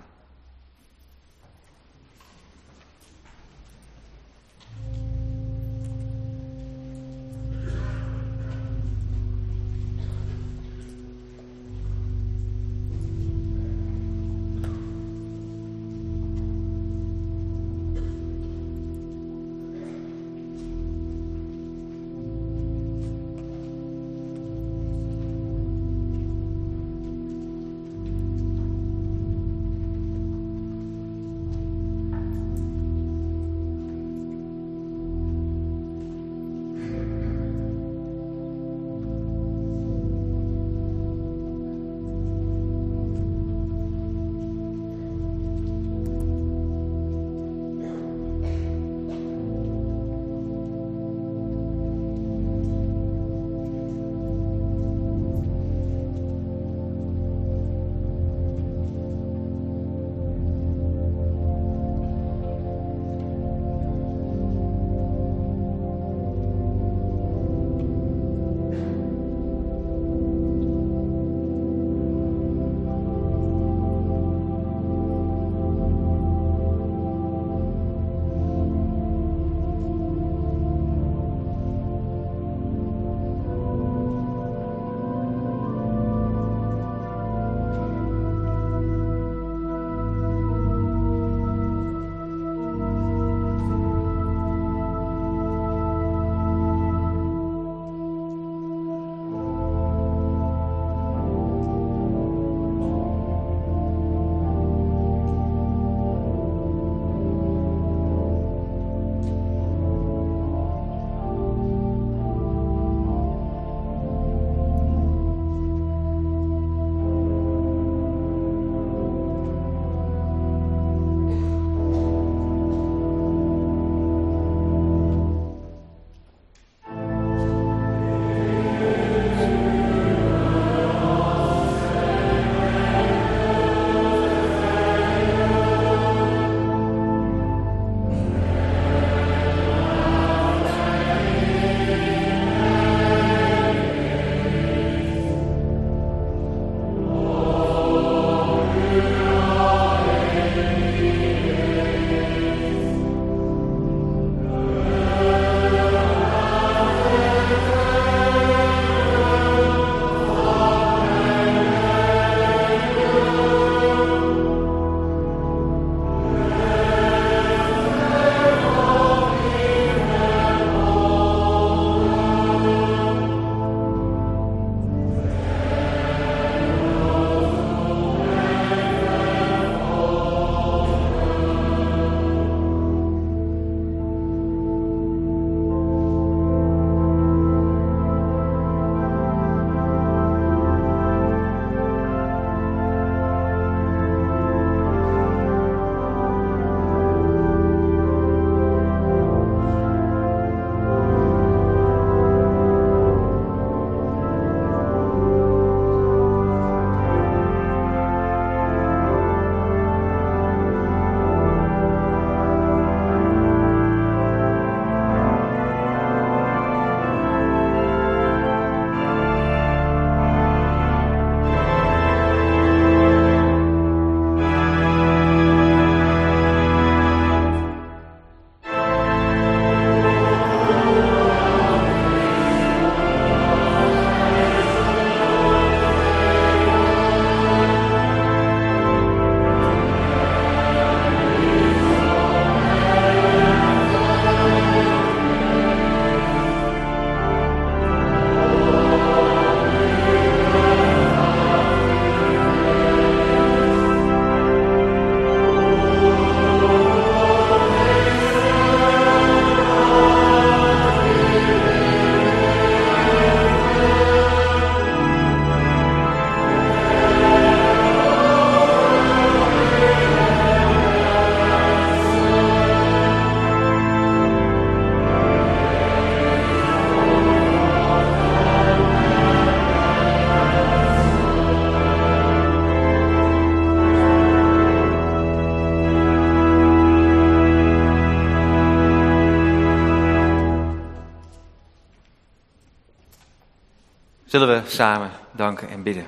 Zullen we samen danken en bidden.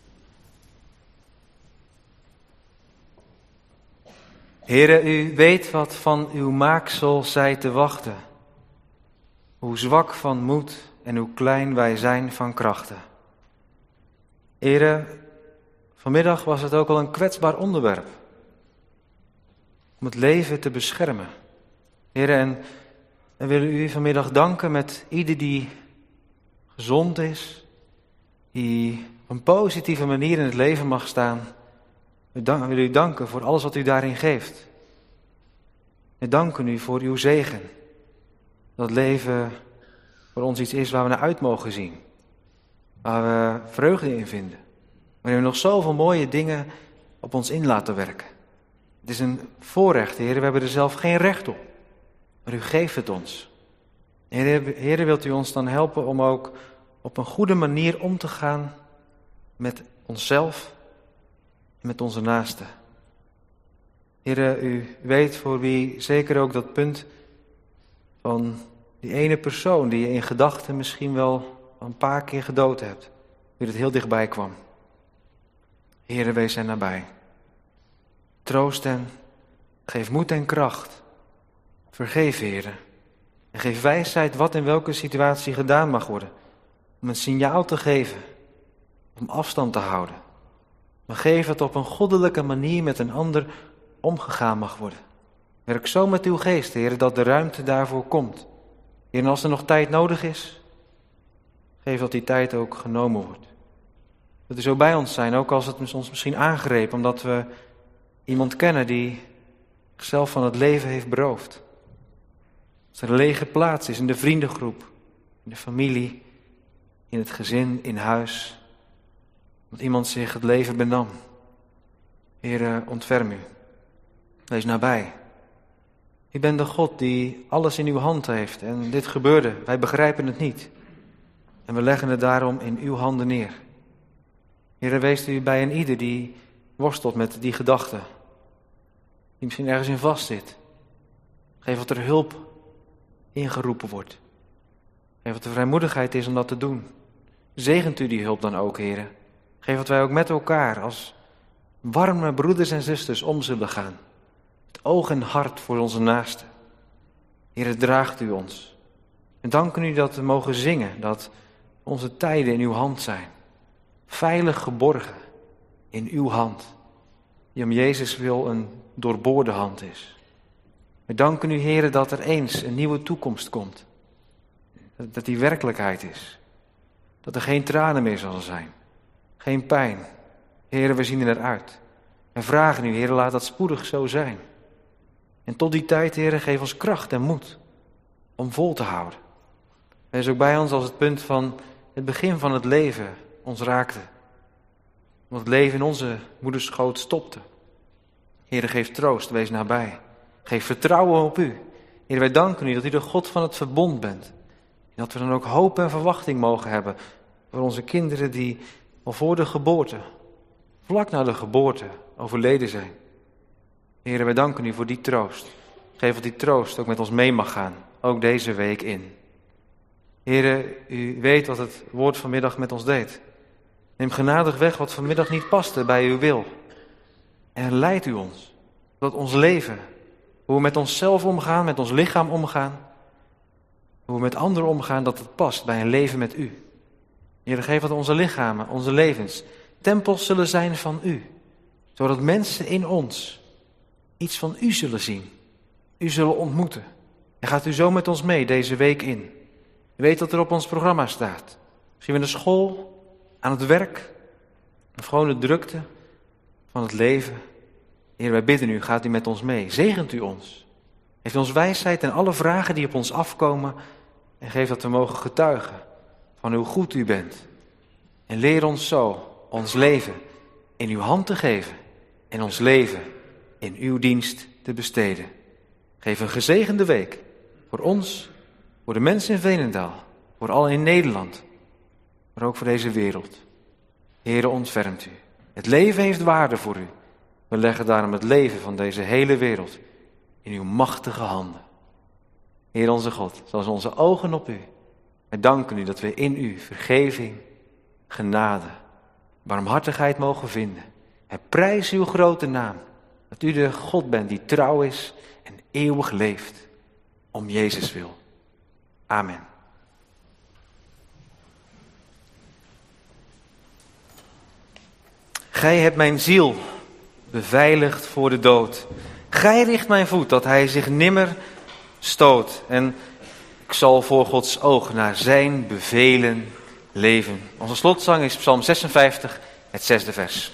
Heere, u weet wat van uw maaksel zij te wachten. Hoe zwak van moed en hoe klein wij zijn van krachten. Heere, vanmiddag was het ook al een kwetsbaar onderwerp. Om het leven te beschermen. Heere, en we willen u vanmiddag danken met ieder die gezond is. Die op een positieve manier in het leven mag staan. We willen u danken voor alles wat u daarin geeft. We danken u voor uw zegen. Dat leven voor ons iets is waar we naar uit mogen zien. Waar we vreugde in vinden. Waarin we nog zoveel mooie dingen op ons in laten werken. Het is een voorrecht, Heer. We hebben er zelf geen recht op. Maar u geeft het ons. Heer, wilt u ons dan helpen om ook op een goede manier om te gaan met onszelf en met onze naasten. Heer, u weet voor wie zeker ook dat punt van die ene persoon die je in gedachten misschien wel een paar keer gedood hebt. Wie het heel dichtbij kwam. Heer, wees hen nabij. Troost hen, geef moed en kracht. Vergeef, Heer. En geef wijsheid wat in welke situatie gedaan mag worden. Om een signaal te geven. Om afstand te houden. Maar geef het op een goddelijke manier met een ander omgegaan mag worden. Werk zo met uw geest, Heer, dat de ruimte daarvoor komt. Heer, en als er nog tijd nodig is, geef dat die tijd ook genomen wordt. Dat u zo bij ons zijn, ook als het ons misschien aangreep, omdat we iemand kennen die zichzelf van het leven heeft beroofd. Als er een lege plaats is in de vriendengroep, in de familie, in het gezin, in huis. Dat iemand zich het leven benam. Heer, ontferm u. Wees nabij. U bent de God die alles in uw hand heeft. En dit gebeurde. Wij begrijpen het niet. En we leggen het daarom in uw handen neer. Heer, wees u bij een ieder die worstelt met die gedachte. Die misschien ergens in vastzit. Geef dat er hulp ingeroepen wordt. Geef dat er vrijmoedigheid is om dat te doen. Zegent u die hulp dan ook, Heer. Geef dat wij ook met elkaar als warme broeders en zusters om zullen gaan. Met oog en hart voor onze naasten. Heer, draagt u ons. En danken u dat we mogen zingen, dat onze tijden in uw hand zijn. Veilig geborgen in uw hand. Die om Jezus wil een doorboorde hand is. We danken u, Heer, dat er eens een nieuwe toekomst komt. Dat die werkelijkheid is. Dat er geen tranen meer zullen zijn. Geen pijn. Heer, we zien er naar uit. En vragen u, Heer, laat dat spoedig zo zijn. En tot die tijd, Heer, geef ons kracht en moed om vol te houden. Wees ook bij ons als het punt van het begin van het leven ons raakte. Want het leven in onze moederschoot stopte. Heer, geef troost, wees nabij. Geef vertrouwen op u. Heer, wij danken u dat u de God van het verbond bent. En dat we dan ook hoop en verwachting mogen hebben voor onze kinderen die al voor de geboorte, vlak na de geboorte, overleden zijn. Heer, wij danken u voor die troost. Geef dat die troost ook met ons mee mag gaan, ook deze week in. Heer, u weet wat het woord vanmiddag met ons deed. Neem genadig weg wat vanmiddag niet paste bij uw wil. En leid u ons, dat ons leven, hoe we met onszelf omgaan, met ons lichaam omgaan, hoe we met anderen omgaan, dat het past bij een leven met u. Heer, geef dat onze lichamen, onze levens, tempels zullen zijn van u. Zodat mensen in ons iets van u zullen zien. U zullen ontmoeten. En gaat u zo met ons mee deze week in. U weet wat er op ons programma staat. Misschien in de school, aan het werk, of gewoon de drukte van het leven. Heer, wij bidden u, gaat u met ons mee. Zegent u ons. Geef ons wijsheid en alle vragen die op ons afkomen. En geef dat we mogen getuigen van hoe goed u bent. En leer ons zo ons leven in uw hand te geven. En ons leven in uw dienst te besteden. Geef een gezegende week voor ons, voor de mensen in Veenendaal, voor allen in Nederland, maar ook voor deze wereld. Heere, ontfermt u. Het leven heeft waarde voor u. We leggen daarom het leven van deze hele wereld in uw machtige handen. Heer onze God, zoals onze ogen op u. Wij danken u dat we in u vergeving genade, barmhartigheid mogen vinden. En prijs uw grote naam, dat u de God bent die trouw is en eeuwig leeft, om Jezus wil. Amen. Gij hebt mijn ziel beveiligd voor de dood. Gij richt mijn voet, dat hij zich nimmer stoot. En ik zal voor Gods oog naar zijn bevelen leven. Onze slotzang is Psalm 56, het 6e vers.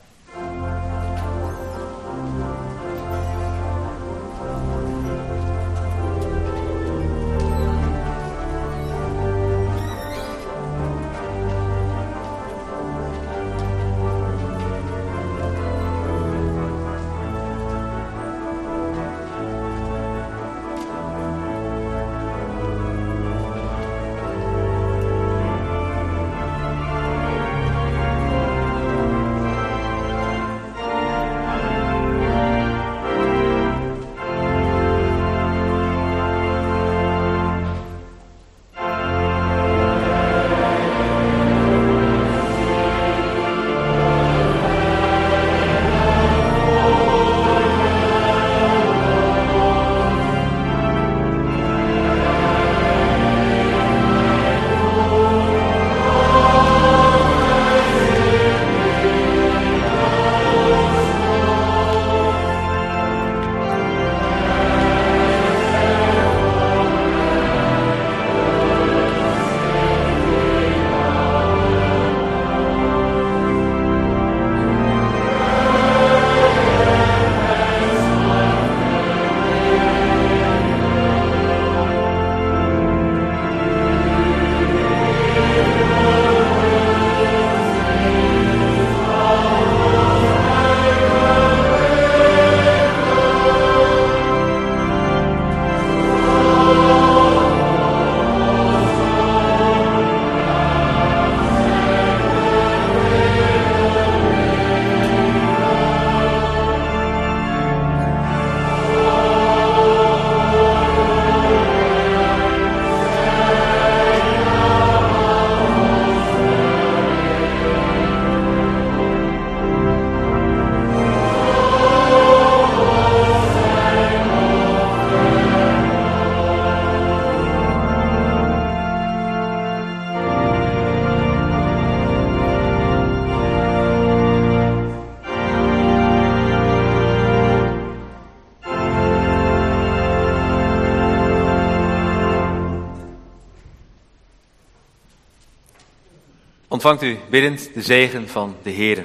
Ontvangt u biddend de zegen van de Heere.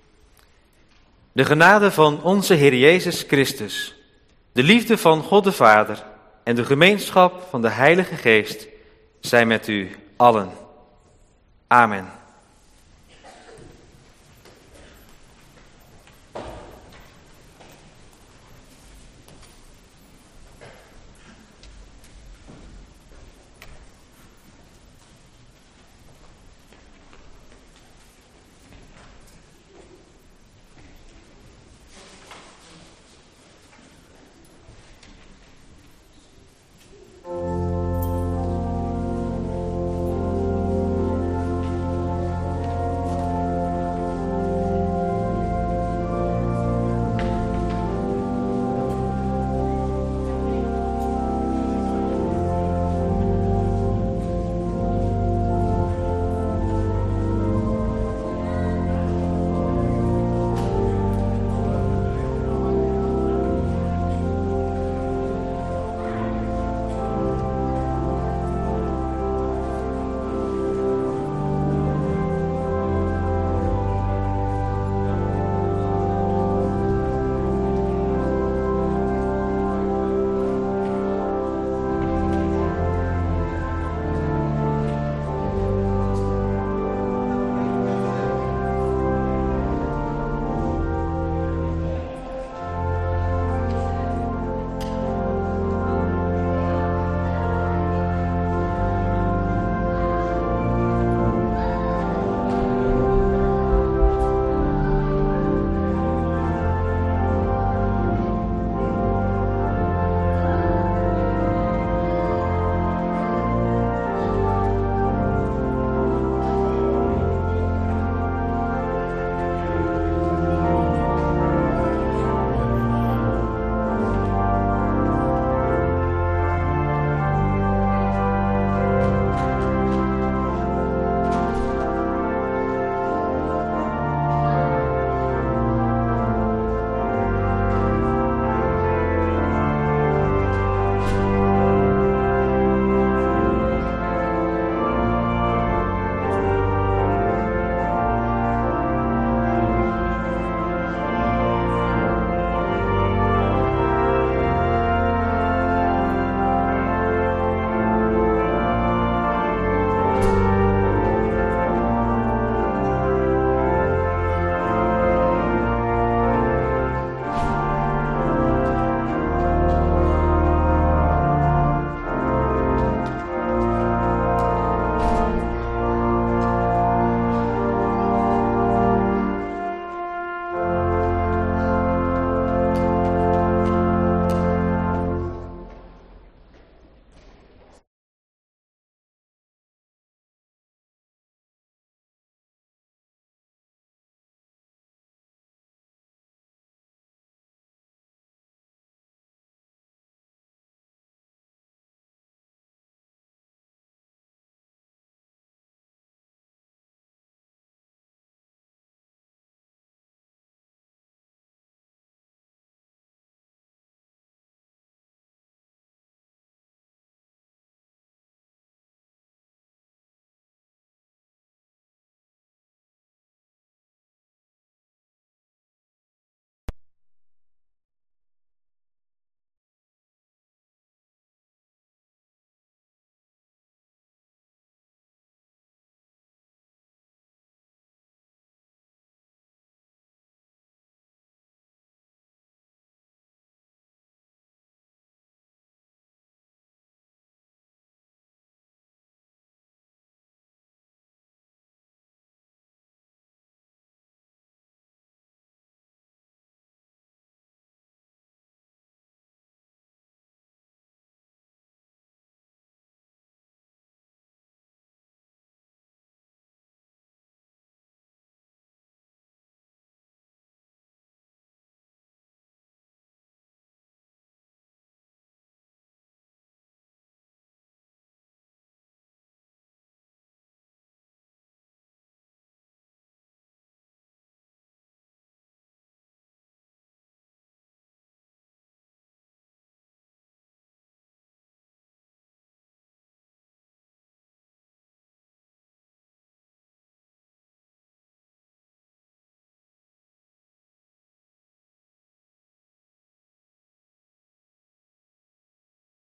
De genade van onze Heer Jezus Christus, de liefde van God de Vader en de gemeenschap van de Heilige Geest zijn met u allen. Amen.